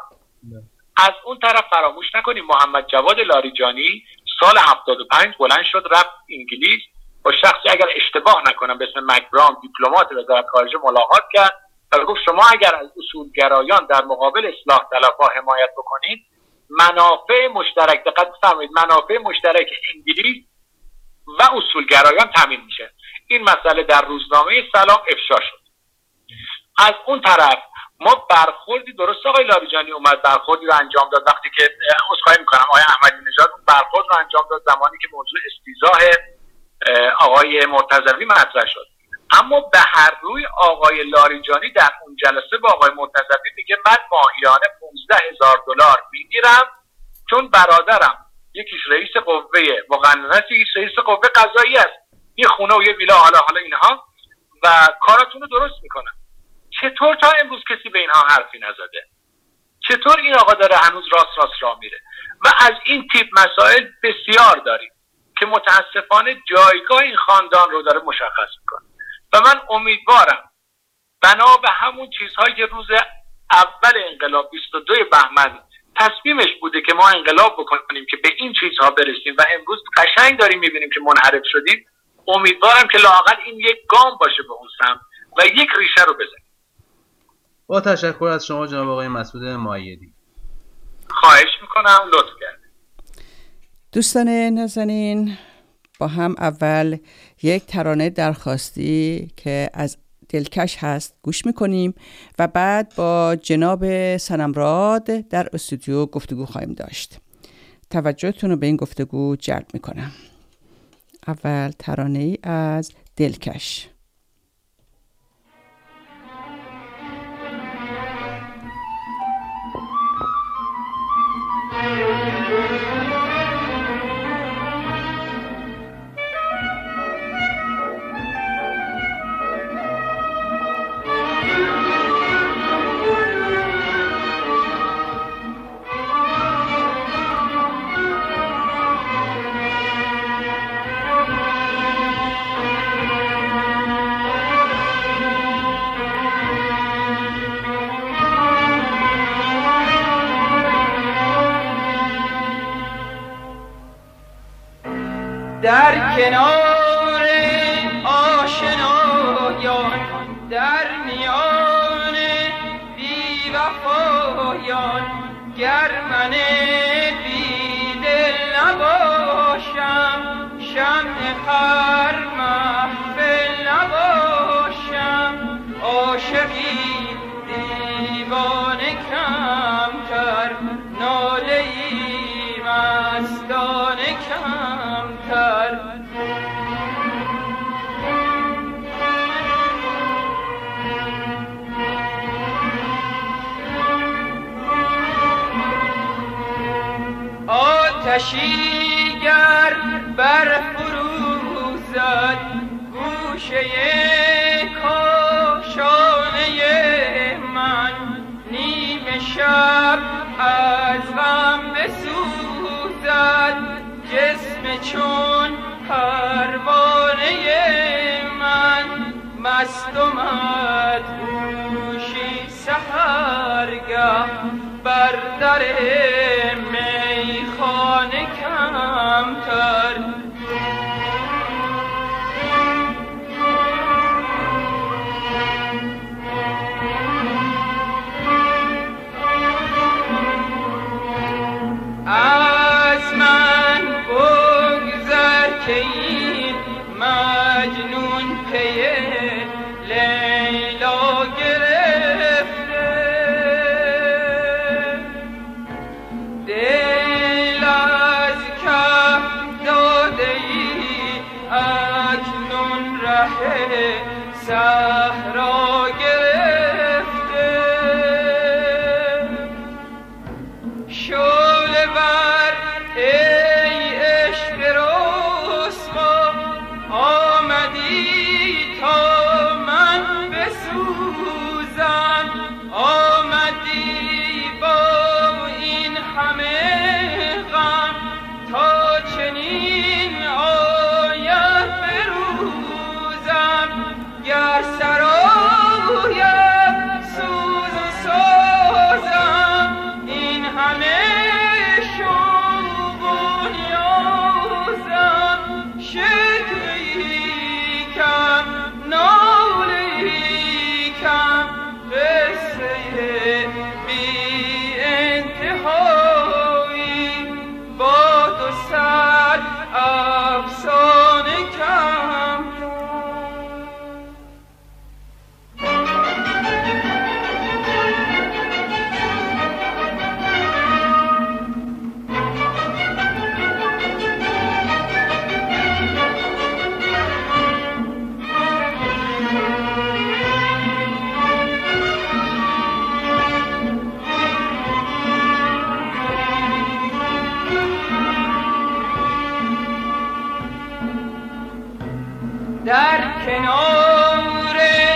از اون طرف فراموش نکنیم محمد جواد لاریجانی سال هفتاد و پنج بلند شد رفت انگلیس با شخصی اگر اشتباه نکنم به اسم مک براون دیپلمات وزارت خارجه ملاقات کرد و گفت شما اگر از اصولگرایان در مقابل اصلاح طلبها حمایت بکنید منافع مشترک، دقت بفرمایید، منافع مشترک انگلیس و اصولگرایان تامین میشه. این مسئله در روزنامه سلام افشا شد. از اون طرف ما برخوردی درست آقای لاریجانی اومد برخوردی رو انجام داد وقتی که عذرخواهی میکنم آقای احمدی نژاد برخورد رو انجام داد زمانی که موضوع استیضاح آقای مرتضوی مطرح شد. اما به هر روی آقای لاریجانی در اون جلسه با آقای مرتضوی میگه من ماهیانه پانزده هزار دلار میگیرم چون برادرم یکیش رئیس قوه مقننه، یکیش رئیس قوه قضایی است، یه خونه و یه ویلا حالا حالا اینها و کاراتون رو درست میکنن. چطور تا امروز کسی به اینها حرفی نزده؟ چطور این آقا داره هنوز راست راست راه میره؟ و از این تیپ مسائل بسیار داریم که متاسفانه جایگاه این خاندان رو داره مشخص میکنه و من امیدوارم بنا به همون چیزهایی که روز اول انقلاب بیست و دو بهمن تصمیمش بوده که ما انقلاب بکنیم که به این چیزها برسیم و امروز قشنگ داریم میبینیم که منحرف شدیم، امیدوارم که لااقل این یک گام باشه به اون سمت و یک ریشه رو بزنیم. با تشکر از شما جناب آقای مسعود مؤیدی. خواهش میکنم، لطف کردید. دوستان نازنین، با هم اول یک ترانه درخواستی که از دلکش هست گوش میکنیم و بعد با جناب صنمراد در استودیو گفتگو خواهیم داشت. توجهتون رو به این گفتگو جلب میکنم. اول ترانه ای از دلکش. در کنار آشنایان، در میان بی وفایان، گر من بی دل نباشم، شمع هر محفل نباشم، عاشقی دیوانه کمتر، ناله‌ای مستانه کمتر. آتشی گر برفروزد گوشه کاشانه من، نیم شب از غم بسوزد جسم چون پروانه من، مست و مدهوشی سحرگه بر در میخانه کمتر. از من بگذر که این مجنون پی لیلا گرفته، دل از کف داده ای اکنون ره صحرا گرفته. شعله ور ای عشق رسوا، آمدی تا من بسوزم، آمدی با این همه غم تا چنین آید بروزم. گر سرایم سوز و سازم، این همه شوق و نیازم، شکوه‌ای کم ناله‌ای کم، قصه بی انتهایی با دو صد افسانه کم. در کنار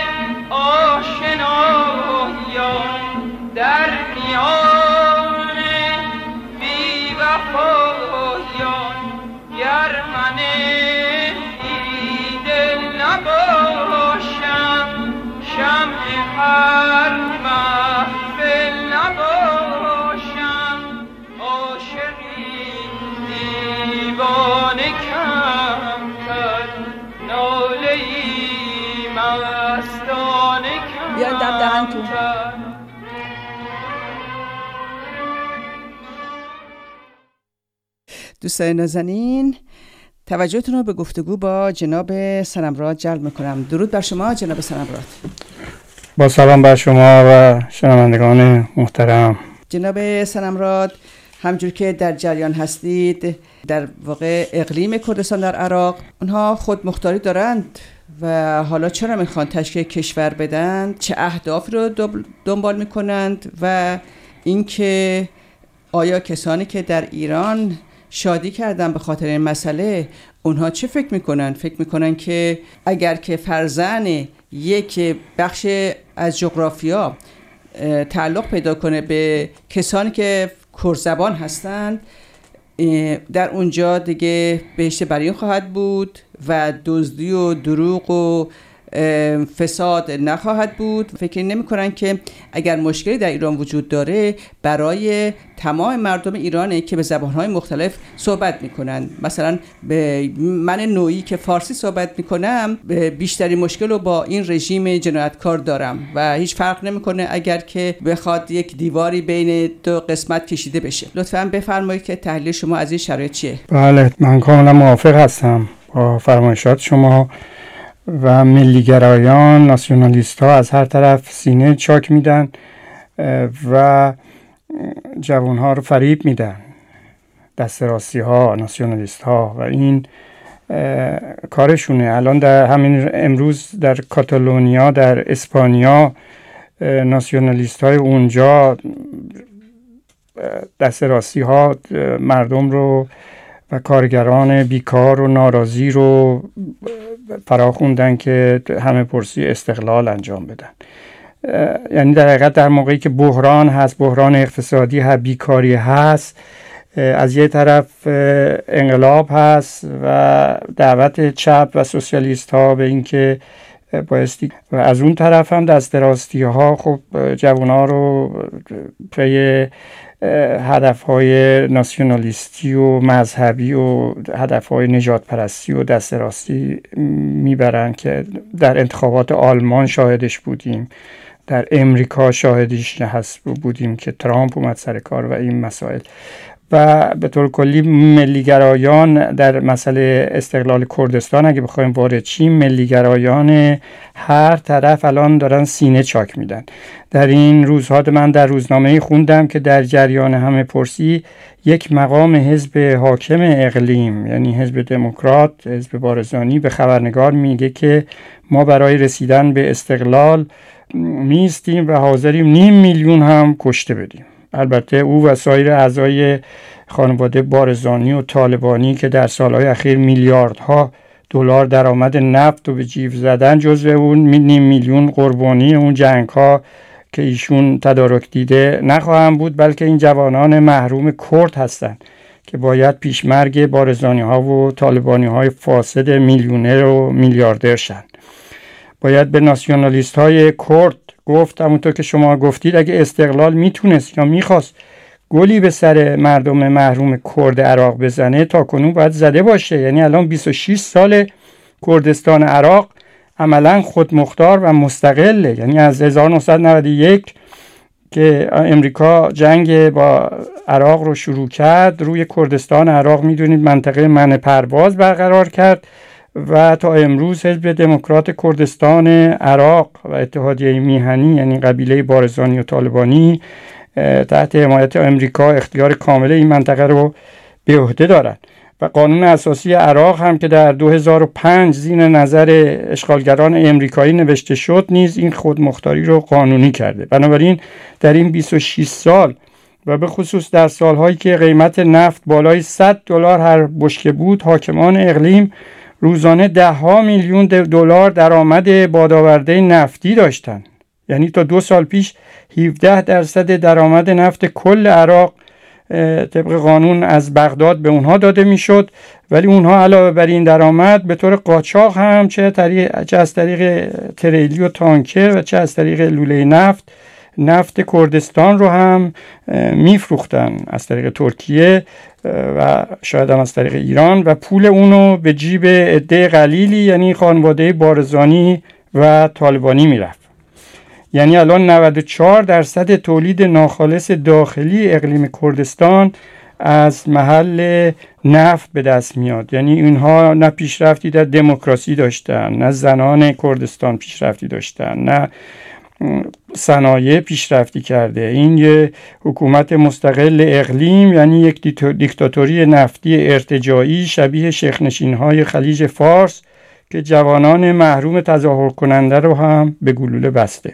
آشنایان، در میان بی وفایان، گر من بی دل نباشم، شمع هر محفل نباشم، عاشقی دیوانه کمتر، ناله‌ای مستانه کمتر. دوستان نازنین، توجهتون رو به گفتگو با جناب سنمراد جلب میکنم. درود بر شما جناب سنمراد. با سلام بر شما و شنوندگان محترم. جناب سنمراد، همجور که در جریان هستید، در واقع اقلیم کردستان در عراق اونها خود مختاری دارند و حالا چرا میخوان تشکیل کشور بدن، چه اهدافی رو دنبال میکنند و اینکه آیا کسانی که در ایران شادی کردن به خاطر این مسئله اونها چه فکر میکنن؟ فکر میکنن که اگر که فرزن یک بخش از جغرافیا تعلق پیدا کنه به کسانی که کردزبان هستند، در اونجا دیگه بهشت برین خواهد بود و دزدی و دروغ و فساد نخواهد بود. فکر نمی کنن که اگر مشکلی در ایران وجود داره برای تمام مردم ایرانه که به زبانهای مختلف صحبت میکنن. مثلا به من نوعی که فارسی صحبت میکنم بیشتری مشکل رو با این رژیم جنایتکار دارم و هیچ فرق نمیکنه اگر که بخواد یک دیواری بین دو قسمت کشیده بشه. لطفاً بفرمایید که تحلیل شما از این شرایط چیه؟ بله، من کاملا موافق هستم با فرمایشات شما. و ملیگرایان، ناسیونالیست ها از هر طرف سینه چاک میدن و جوان ها رو فریب میدن، دست راستی ها، ناسیونالیست ها، و این کارشونه. الان در همین امروز در کاتالونیا، در اسپانیا، ناسیونالیست های اونجا، دست راستی ها مردم رو و کارگران بیکار و ناراضی رو فراخوندن که همه پرسی استقلال انجام بدن. یعنی در حقیقت در موقعی که بحران هست، بحران اقتصادی هست، بیکاری هست، از یه طرف انقلاب هست و دعوت چپ و سوسیالیست ها به این که بایستی، و از اون طرف هم دست راستی ها خب جوان ها رو پی هدف های ناسیونالیستی و مذهبی و هدف های نجات پرستی و دست راستی میبرن که در انتخابات آلمان شاهدش بودیم، در امریکا شاهدش هست بودیم که ترامپ اومد سر کار و این مسائل. و به طور کلی ملیگرایان در مسئله استقلال کردستان اگه بخوایم وارد شیم، ملیگرایان هر طرف الان دارن سینه چاک میدن. در این روزها من در روزنامه خوندم که در جریان همه پرسی یک مقام حزب حاکم اقلیم، یعنی حزب دموکرات، حزب بارزانی، به خبرنگار میگه که ما برای رسیدن به استقلال میستیم و حاضریم نیم میلیون هم کشته بدیم. البته او و سایر اعضای خانواده بارزانی و طالبانی که در سالهای اخیر میلیاردها دلار درآمد نفت رو به جیب زدن جزو اون نیم میلیون قربانی اون جنگ ها که ایشون تدارک دیده نخواهند بود، بلکه این جوانان محروم کرد هستند که باید پیشمرگ بارزانی ها و طالبانی های فاسد میلیونر و میلیاردر شن. باید به ناسیونالیست های کرد گفت، همونطور که شما گفتید، اگه استقلال میتونست یا میخواست گلی به سر مردم محروم کرد عراق بزنه تا کنون باید زده باشه. یعنی الان بیست و شش سال کردستان عراق عملا خودمختار و مستقله. یعنی از هزار و نهصد و نود و یک که امریکا جنگ با عراق رو شروع کرد، روی کردستان عراق میدونید منطقه منع پرواز برقرار کرد و تا امروز حزب دموکرات کردستان عراق و اتحادیه میهنی، یعنی قبیله بارزانی و طالبانی، تحت حمایت امریکا اختیار کامل این منطقه رو به عهده دارند. و قانون اساسی عراق هم که در دو هزار و پنج زیر نظر اشغالگران امریکایی نوشته شد نیز این خودمختاری رو قانونی کرده. بنابراین در این بیست و شش سال و به خصوص در سالهایی که قیمت نفت بالای صد دلار هر بشکه بود، حاکمان اقلیم روزانه ده ها میلیون دلار درآمد بادآورده نفتی داشتن. یعنی تا دو سال پیش هفده درصد درآمد نفت کل عراق طبق قانون از بغداد به اونها داده میشد، ولی اونها علاوه بر این درآمد به طور قاچاق هم چه, چه از طریق تریلی و تانکر و چه از طریق لوله نفت نفت کردستان رو هم میفروختن از طریق ترکیه و شاید هم از طریق ایران و پول اونو به جیب عده قلیلی یعنی خانواده بارزانی و طالبانی میرفت. یعنی الان نود و چهار درصد تولید ناخالص داخلی اقلیم کردستان از محل نفت به دست میاد. یعنی اینها نه پیشرفتی در دموکراسی داشتن، نه زنان کردستان پیشرفتی داشتن، نه صنایع پیشرفتی کرده. این یه حکومت مستقل اقلیم، یعنی یک دیکتاتوری نفتی ارتجاعی شبیه شیخ‌نشین‌های خلیج فارس که جوانان محروم تظاهر کننده رو هم به گلوله بسته.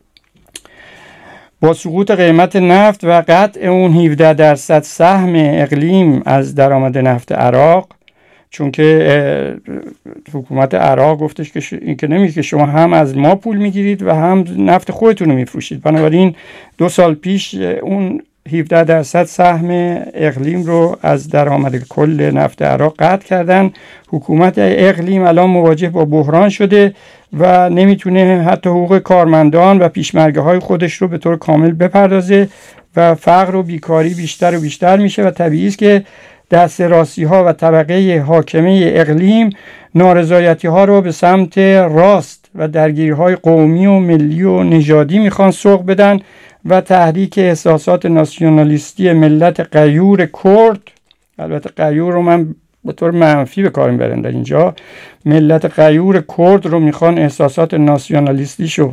با سقوط قیمت نفت و قطع اون هفده درصد سهم اقلیم از درآمد نفت عراق، چون که حکومت عراق گفتش که این که نمیگه که شما هم از ما پول میگیرید و هم نفت خودتون رو میفروشید، بنابراین دو سال پیش اون هفده درصد سهم اقلیم رو از درآمد کل نفت عراق قطع کردن. حکومت اقلیم الان مواجه با بحران شده و نمیتونه حتی حقوق کارمندان و پیشمرگه های خودش رو به طور کامل بپردازه و فقر و بیکاری بیشتر و بیشتر میشه و طبیعی است که دست راستی ها و طبقه حاکمه اقلیم نارضایتی ها رو به سمت راست و درگیری های قومی و ملی و نژادی میخوان سوق بدن و تحریک احساسات ناسیونالیستی ملت غیور کرد، البته غیور رو من به طور منفی به کار میبرم در اینجا، ملت غیور کرد رو میخوان احساسات ناسیونالیستیشو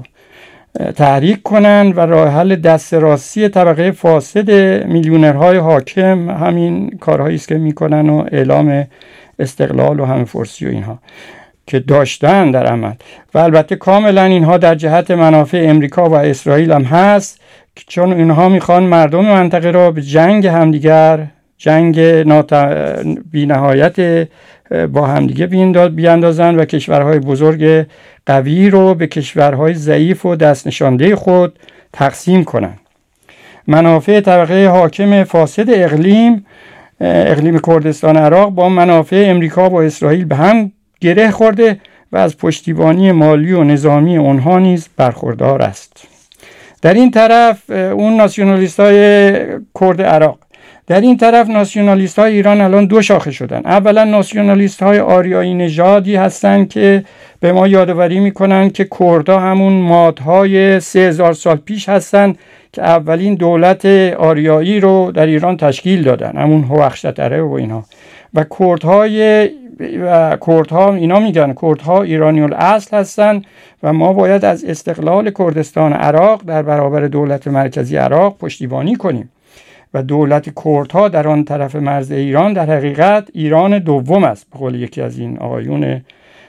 تحریک کنن و راه حل دست راستی طبقه فاسد میلیونرهای حاکم همین کارهایی است که میکنن و اعلام استقلال و همه‌فرسی و اینها که داشتن در عمل. و البته کاملا اینها در جهت منافع امریکا و اسرائیل هم هست، چون اینها میخوان مردم منطقه را به جنگ همدیگر، جنگ نات... بی نهایت با همدیگه بیاندازن و کشورهای بزرگ قوی رو به کشورهای ضعیف و دست نشانده خود تقسیم کنن. منافع طبقه حاکم فاسد اقلیم اقلیم کردستان عراق با منافع امریکا و اسرائیل به هم گره خورده و از پشتیبانی مالی و نظامی اونها نیز برخوردار است. در این طرف اون ناسیونالیست های کرد عراق، در این طرف ناسیونالیست های ایران الان دو شاخه شدن. اولا ناسیونالیست های آریایی نژادی هستند که به ما یادآوری میکنن که کردها همون مادهای سه هزار سال پیش هستن که اولین دولت آریایی رو در ایران تشکیل دادن، همون هوخشتره و اینها. و کردهای و کردها اینا میگن کردها ایرانی الاصل هستن و ما باید از استقلال کردستان عراق در برابر دولت مرکزی عراق پشتیبانی کنیم. و دولت کردها در آن طرف مرز ایران در حقیقت ایران دوم است، به قول یکی از این آقایون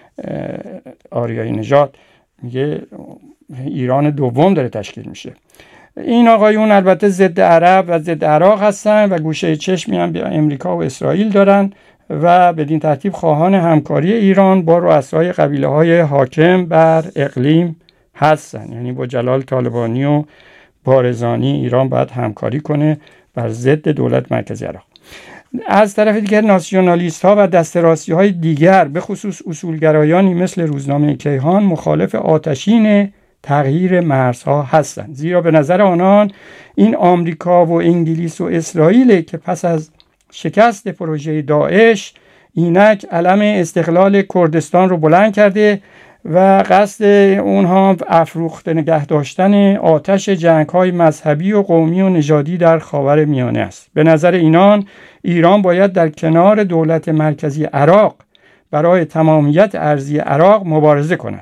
آریایی نژاد میگه ایران دوم داره تشکیل میشه. این آقایون البته ضد عرب و ضد عراق هستن و گوشه چشمی هم به امریکا و اسرائیل دارن و بدین ترتیب خواهان همکاری ایران با رؤسای قبیله های حاکم بر اقلیم هستن. یعنی با جلال طالبانی و بارزانی ایران باید همکاری کنه بر ضد دولت مرکزی عراق. از طرف دیگر ناسیونالیست ها و دست راستی های دیگر به خصوص اصولگرایانی مثل روزنامه کیهان مخالف آتشین تغییر مرزها هستند، زیرا به نظر آنان این آمریکا و انگلیس و اسرائیل که پس از شکست پروژه داعش اینک علم استقلال کردستان رو بلند کرده و قصد اونها افروخته نگه داشتن آتش جنگ‌های مذهبی و قومی و نژادی در خاور میانه است. به نظر اینان ایران باید در کنار دولت مرکزی عراق برای تمامیت ارضی عراق مبارزه کند.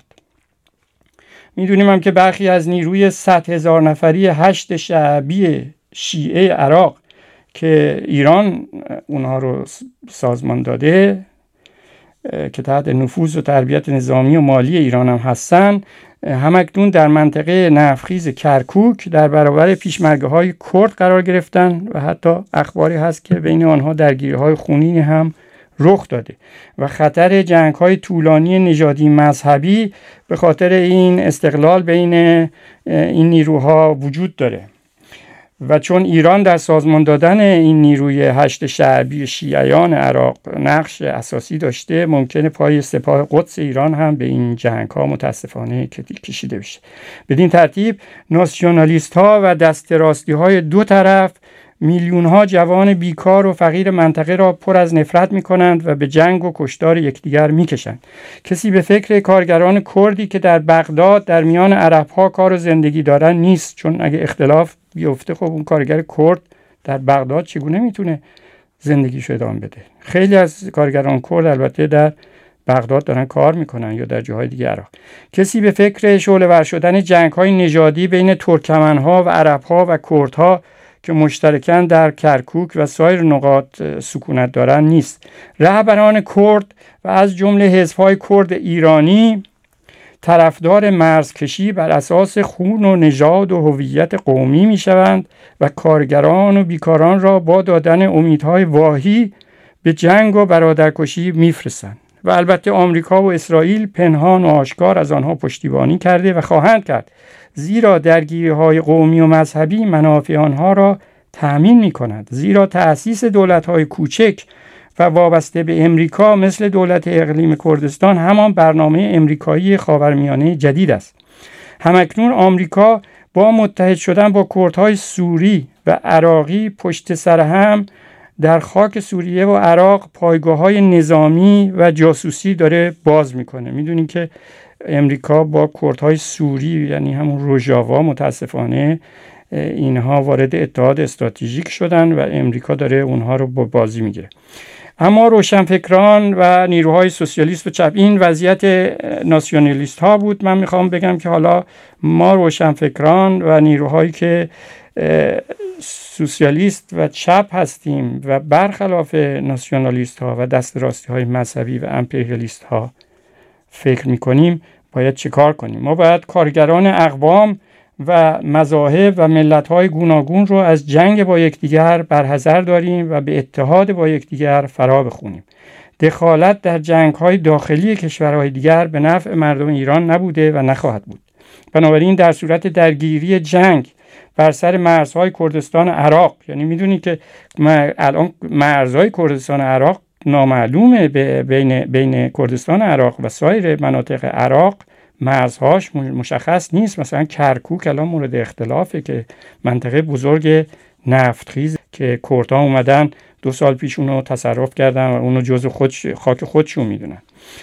میدونیم هم که برخی از نیروی صد هزار نفری هشت شعبی شیعه عراق که ایران اونها رو سازمان داده که تحت نفوذ و تربیت نظامی و مالی ایران هم هستن، همکنون در منطقه نفخیز کرکوک در برابر پیشمرگه های کرد قرار گرفتن و حتی اخباری هست که بین آنها درگیری های خونین هم رخ داده و خطر جنگ های طولانی نژادی مذهبی به خاطر این استقلال بین این نیروها وجود داره. و چون ایران در سازمان دادن این نیروی هشت شعبی شیعیان عراق نقش اساسی داشته، ممکنه پای سپاه قدس ایران هم به این جنگ ها متاسفانه کشیده بشه. بدین ترتیب ناسیونالیست ها و دست راستی های دو طرف میلیون ها جوان بیکار و فقیر منطقه را پر از نفرت می کنند و به جنگ و کشتار یکدیگر می کشند. کسی به فکر کارگران کردی که در بغداد در میان عرب ها کار و زندگی دارن نیست، چون اگه اختلاف بیفته خب اون کارگر کرد در بغداد چگونه میتونه زندگیشو ادامه بده؟ خیلی از کارگران کرد البته در بغداد دارن کار میکنن یا در جاهای دیگه عراق. کسی به فکر شعله‌ور شدن جنگ‌های نژادی بین ترکمن‌ها و عرب‌ها و کردها که مشترکاً در کرکوک و سایر نقاط سکونت دارن نیست. رهبران کرد و از جمله حزب‌های کرد ایرانی طرفدار مرزکشی بر اساس خون و نژاد و هویت قومی میشوند و کارگران و بیکاران را با دادن امیدهای واهی به جنگ و برادرکشی میفرستند. و البته آمریکا و اسرائیل پنهان و آشکار از آنها پشتیبانی کرده و خواهند کرد، زیرا درگیری‌های قومی و مذهبی منافع آنها را تأمین می کند، زیرا تأسیس دولت‌های کوچک و وابسته به امریکا مثل دولت اقلیم کردستان همان برنامه امریکایی خاورمیانه جدید است. همکنون آمریکا با متحد شدن با کردهای سوری و عراقی پشت سر هم در خاک سوریه و عراق پایگاه‌های نظامی و جاسوسی داره باز میکنه. میدونین که امریکا با کردهای سوری یعنی همون روژاوا متاسفانه اینها وارد اتحاد استراتژیک شدن و امریکا داره اونها رو با بازی میگیره. اما روشنفکران و نیروهای سوسیالیست و چپ، این وضعیت ناسیونالیست ها بود. من میخوام بگم که حالا ما روشنفکران و نیروهایی که سوسیالیست و چپ هستیم و برخلاف ناسیونالیست ها و دست راستی های مذهبی و امپریالیست ها فکر میکنیم، باید چه کار کنیم؟ ما باید کارگران اقوام و مذاهب و ملت‌های گوناگون رو از جنگ با یکدیگر برحذر داریم و به اتحاد با یکدیگر فرا بخونیم. دخالت در جنگ‌های داخلی کشورهای دیگر به نفع مردم ایران نبوده و نخواهد بود. بنابراین در صورت درگیری جنگ بر سر مرزهای کردستان عراق، یعنی میدونید که الان مرزهای کردستان عراق نامعلومه، بین بین کردستان عراق و سایر مناطق عراق مرزهاش مشخص نیست. مثلا کرکوک الان مورد اختلافه که منطقه بزرگ نفتخیز که کردها اومدن دو سال پیش اونو تصرف کردن و اونو جزو خود خاک خودشون میدونن.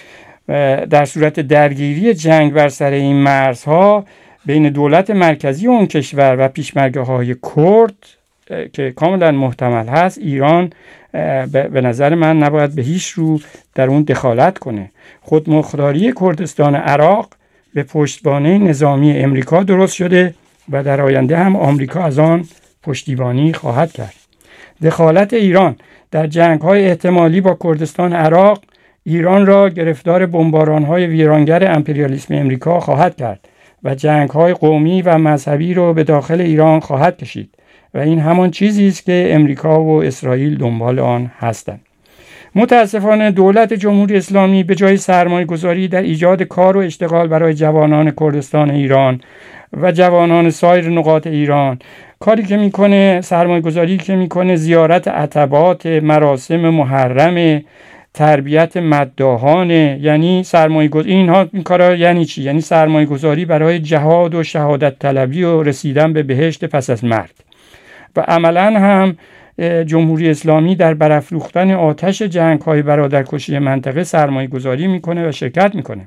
در صورت درگیری جنگ بر سر این مرزها بین دولت مرکزی اون کشور و پیشمرگه‌های کرد که کاملا محتمل هست، ایران به نظر من نباید به هیچ رو در اون دخالت کنه. خودمختاری کردستان عراق به پشتوانه نظامی امریکا درست شده و در آینده هم آمریکا از آن پشتیبانی خواهد کرد. دخالت ایران در جنگ‌های احتمالی با کردستان عراق ایران را گرفتار بمباران‌های ویرانگر امپریالیسم امریکا خواهد کرد و جنگ‌های قومی و مذهبی را به داخل ایران خواهد کشید و این همان چیزی است که امریکا و اسرائیل دنبال آن هستند. متاسفانه دولت جمهوری اسلامی به جای سرمایه گذاری در ایجاد کار و اشتغال برای جوانان کردستان ایران و جوانان سایر نقاط ایران، کاری که میکنه، سرمایه گذاری که میکنه زیارت عتبات، مراسم محرم، تربیت مداحان، یعنی سرمایه گذاری اینها این کارا یعنی چی؟ یعنی سرمایه گذاری برای جهاد و شهادت طلبی و رسیدن به بهشت پس از مرگ. و عملاً هم جمهوری اسلامی در برافروختن آتش جنگ‌های برادرکشی منطقه سرمایه گذاری میکنه و شرکت میکنه.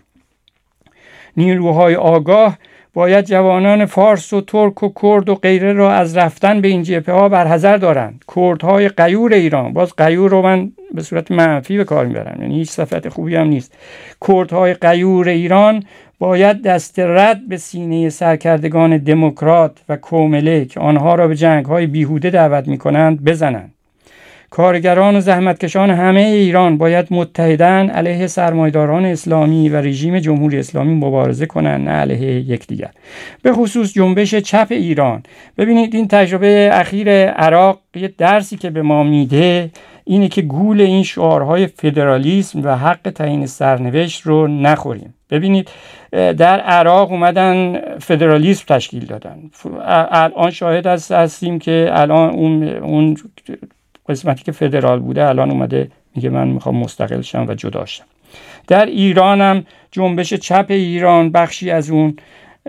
نیروهای آگاه باید جوانان فارس و ترک و کرد و غیره را از رفتن به این جبهه‌ها برحذر دارند. کردهای غیور ایران، باز غیور رو من به صورت منفی به کار میبرم، یعنی هیچ صفت خوبی هم نیست. کردهای غیور ایران باید دست رد به سینه سرکردگان دموکرات و کومله که آنها را به جنگ‌های بیهوده دعوت می‌کنند بزنند. کارگران و زحمتکشان همه ایران باید متحداً علیه سرمایه‌داران اسلامی و رژیم جمهوری اسلامی مبارزه کنند، نه علیه یکدیگر. به خصوص جنبش چپ ایران. ببینید این تجربه اخیر عراق یه درسی که به ما میده اینه که گول این شعارهای فدرالیسم و حق تعیین سرنوشت رو نخوریم. ببینید در عراق اومدن فدرالیسم تشکیل دادن. الان شاهد هستیم که الان اون اون قسمتی که فدرال بوده الان اومده میگه من میخوام مستقل شم و جدا شم. در ایران هم جنبش چپ ایران بخشی از اون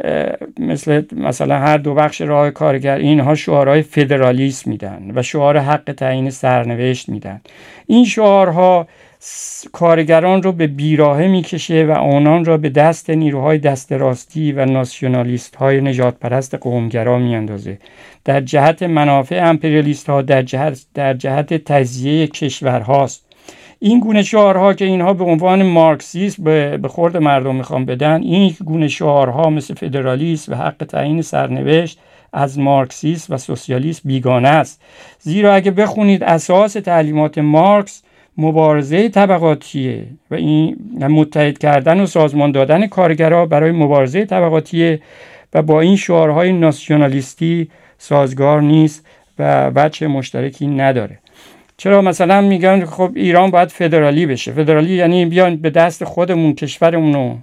مثل مثلا هر دو بخش راه کارگر اینها شعارهای فدرالیسم میدن و شعار حق تعیین سرنوشت میدن. این شعارها کارگران رو به بیراهه میکشه و آنان را به دست نیروهای دست راستی و ناسیونالیست های نجات پرست قومگرا میاندازه. در جهت منافع امپریالیست ها، در جهت در جهت تجزیه کشورهاست. این گونه شعارها که اینها به عنوان مارکسیسم به خورد مردم میخوان بدن، این گونه شعارها مثل فدرالیسم و حق تعیین سرنوشت از مارکسیسم و سوسیالیسم بیگانه است. زیرا اگه بخونید اساس تعلیمات مارکس مبارزه طبقاتیه و این متحد کردن و سازمان دادن کارگرها برای مبارزه طبقاتیه و با این شعارهای ناسیونالیستی سازگار نیست و وجه مشترکی نداره. چرا مثلا میگن خب ایران باید فدرالی بشه؟ فدرالی یعنی بیان به دست خودمون کشورمون رو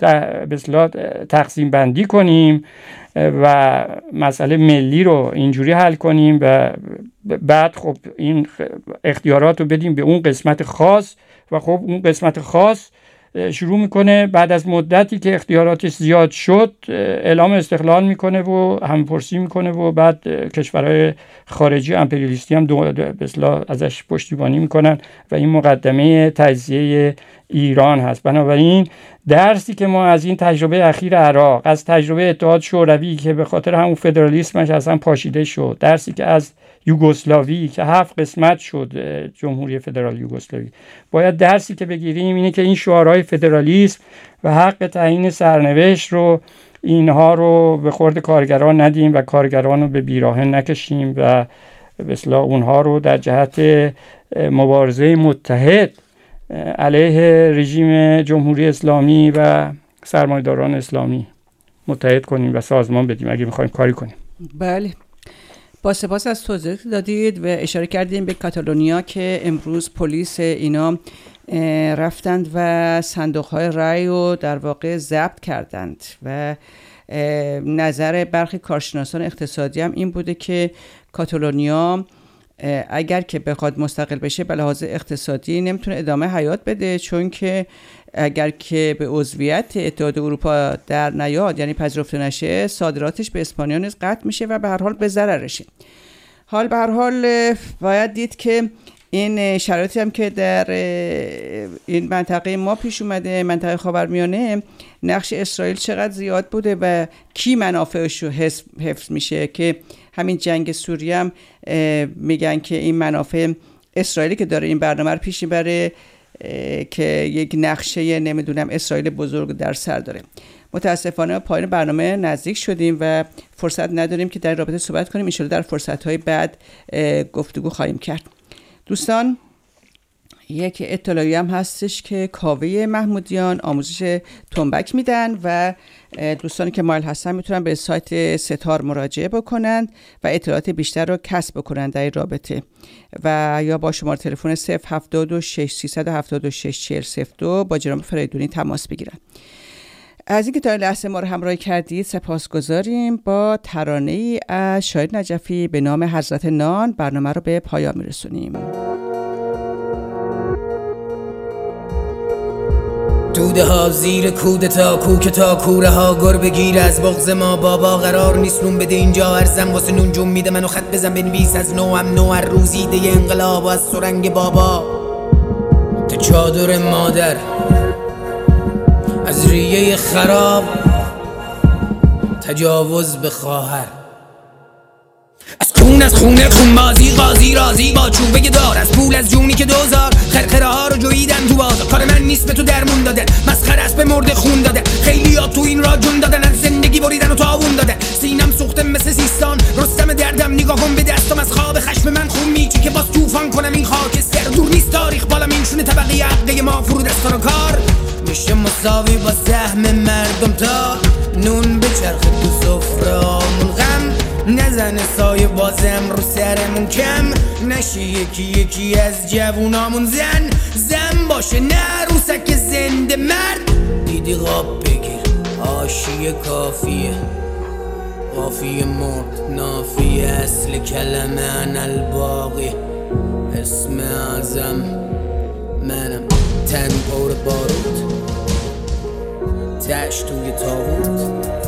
به اصطلاح تقسیم بندی کنیم و مسئله ملی رو اینجوری حل کنیم و بعد خب این اختیارات رو بدیم به اون قسمت خاص و خب اون قسمت خاص شروع میکنه بعد از مدتی که اختیاراتش زیاد شد اعلام استقلال میکنه و همپرسی میکنه و بعد کشورهای خارجی امپریالیستی هم به اصطلاح ازش پشتیبانی میکنن و این مقدمه تجزیه ایران هست. بنابراین درسی که ما از این تجربه اخیر عراق، از تجربه اتحاد شوروی که به خاطر همون فدرالیسمش اصلا پاشیده شد، درسی که از یوگسلاوی که هفت قسمت شد جمهوری فدرال یوگسلاوی، باید درسی که بگیریم اینه که این شعارهای فدرالیسم و حق تعیین سرنوشت رو اینها رو به خورد کارگران ندیم و کارگران رو به بیراهه نکشیم و به اصطلاح اونها رو در جهت مبارزه متحد علیه رژیم جمهوری اسلامی و سرمایه‌داران اسلامی متحد کنیم و سازمان بدیم اگه می‌خوایم کاری کنیم. بله، با سپاس از توضیحاتی دادید و اشاره کردیم به کاتالونیا که امروز پلیس اینا رفتند و صندوق‌های رای رو در واقع ضبط کردند و نظر برخی کارشناسان اقتصادی هم این بوده که کاتالونیا اگر که بخواد مستقل بشه به لحاظ اقتصادی نمیتونه ادامه حیات بده، چون که اگر که به عضویت اتحاد اروپا در نیاد یعنی پذیرفته نشه صادراتش به اسپانیا نیز قطع میشه و به هر حال به ضررشه. حال به هر حال باید دید که این شرایطی هم که در این منطقه ما پیش اومده، منطقه خاورمیانه، نقش اسرائیل چقدر زیاد بوده و کی منافعش رو حفظ میشه، که همین جنگ سوریه هم میگن که این منافع اسرائیلی که داره این برنامه رو پیش میبره که یک نقشه نمیدونم اسرائیل بزرگ در سر داره. متاسفانه پایان برنامه نزدیک شدیم و فرصت نداریم که در رابطه صحبت کنیم. ان شاءالله در فرصت‌های بعد گفتگو خواهیم کرد. دوستان، یک اطلاعی هم هستش که کاوه محمودیان آموزش تنبک میدن و دوستانی که مایل هستن میتونن به سایت ستار مراجعه بکنن و اطلاعات بیشتر رو کسب بکنن در این رابطه و یا با شماره تلفن صفر هفتاد و شش سیصد و هفتاد و شش چهل صفر دو با جناب فریدونی تماس بگیرن. از اینکه تا این لحظه ما رو همراهی کردید سپاسگزاریم. با ترانه‌ای از شاهد نجفی به نام حضرت نان برنامه رو به پایان میرسونیم. دوده ها زیر کودتا کوک تا کوره ها گر بگیر از بغض ما بابا قرار نیست نون بده اینجا ارزم واسه نون جون میده منو خط بزن بنویس از نو هم نو هر روزیده انقلاب و از سرنگ بابا تا چادر مادر از ریه خراب تجاوز به خواهر از خون از خونه خون بازی قاضی رازی با چوبه دار از پول از جونی که دوزار خرخره ها رو جویدن تو بازار کار من نیست به تو درمون دادن مسخره است به مرد خون دادن خیلی ها تو این را جون دادن از زندگی بریدن و تاوون دادن سینم سوخته مثل سیستان رستم دردم نگاه کن به دستم از خواب خشم من خون میچی که باز طوفان کنم این خاکستر دور نیست تاریخ بالا میشونه طبقه عقده ما فرود از کار و کار میشه مساوی با سهم مردم تا نون به چرخ تو سفرامون غم نزن سایه بازم رو سرمون کم نشه یکی یکی از جوونامون زن زن باشه نه روسک زنده مرد دیدی غاب بگیر آشیه کافیه قافیه مرد نافیه اصل کلمه ان الباقی اسم اعظم منم تن پور بارود تش توی تابوت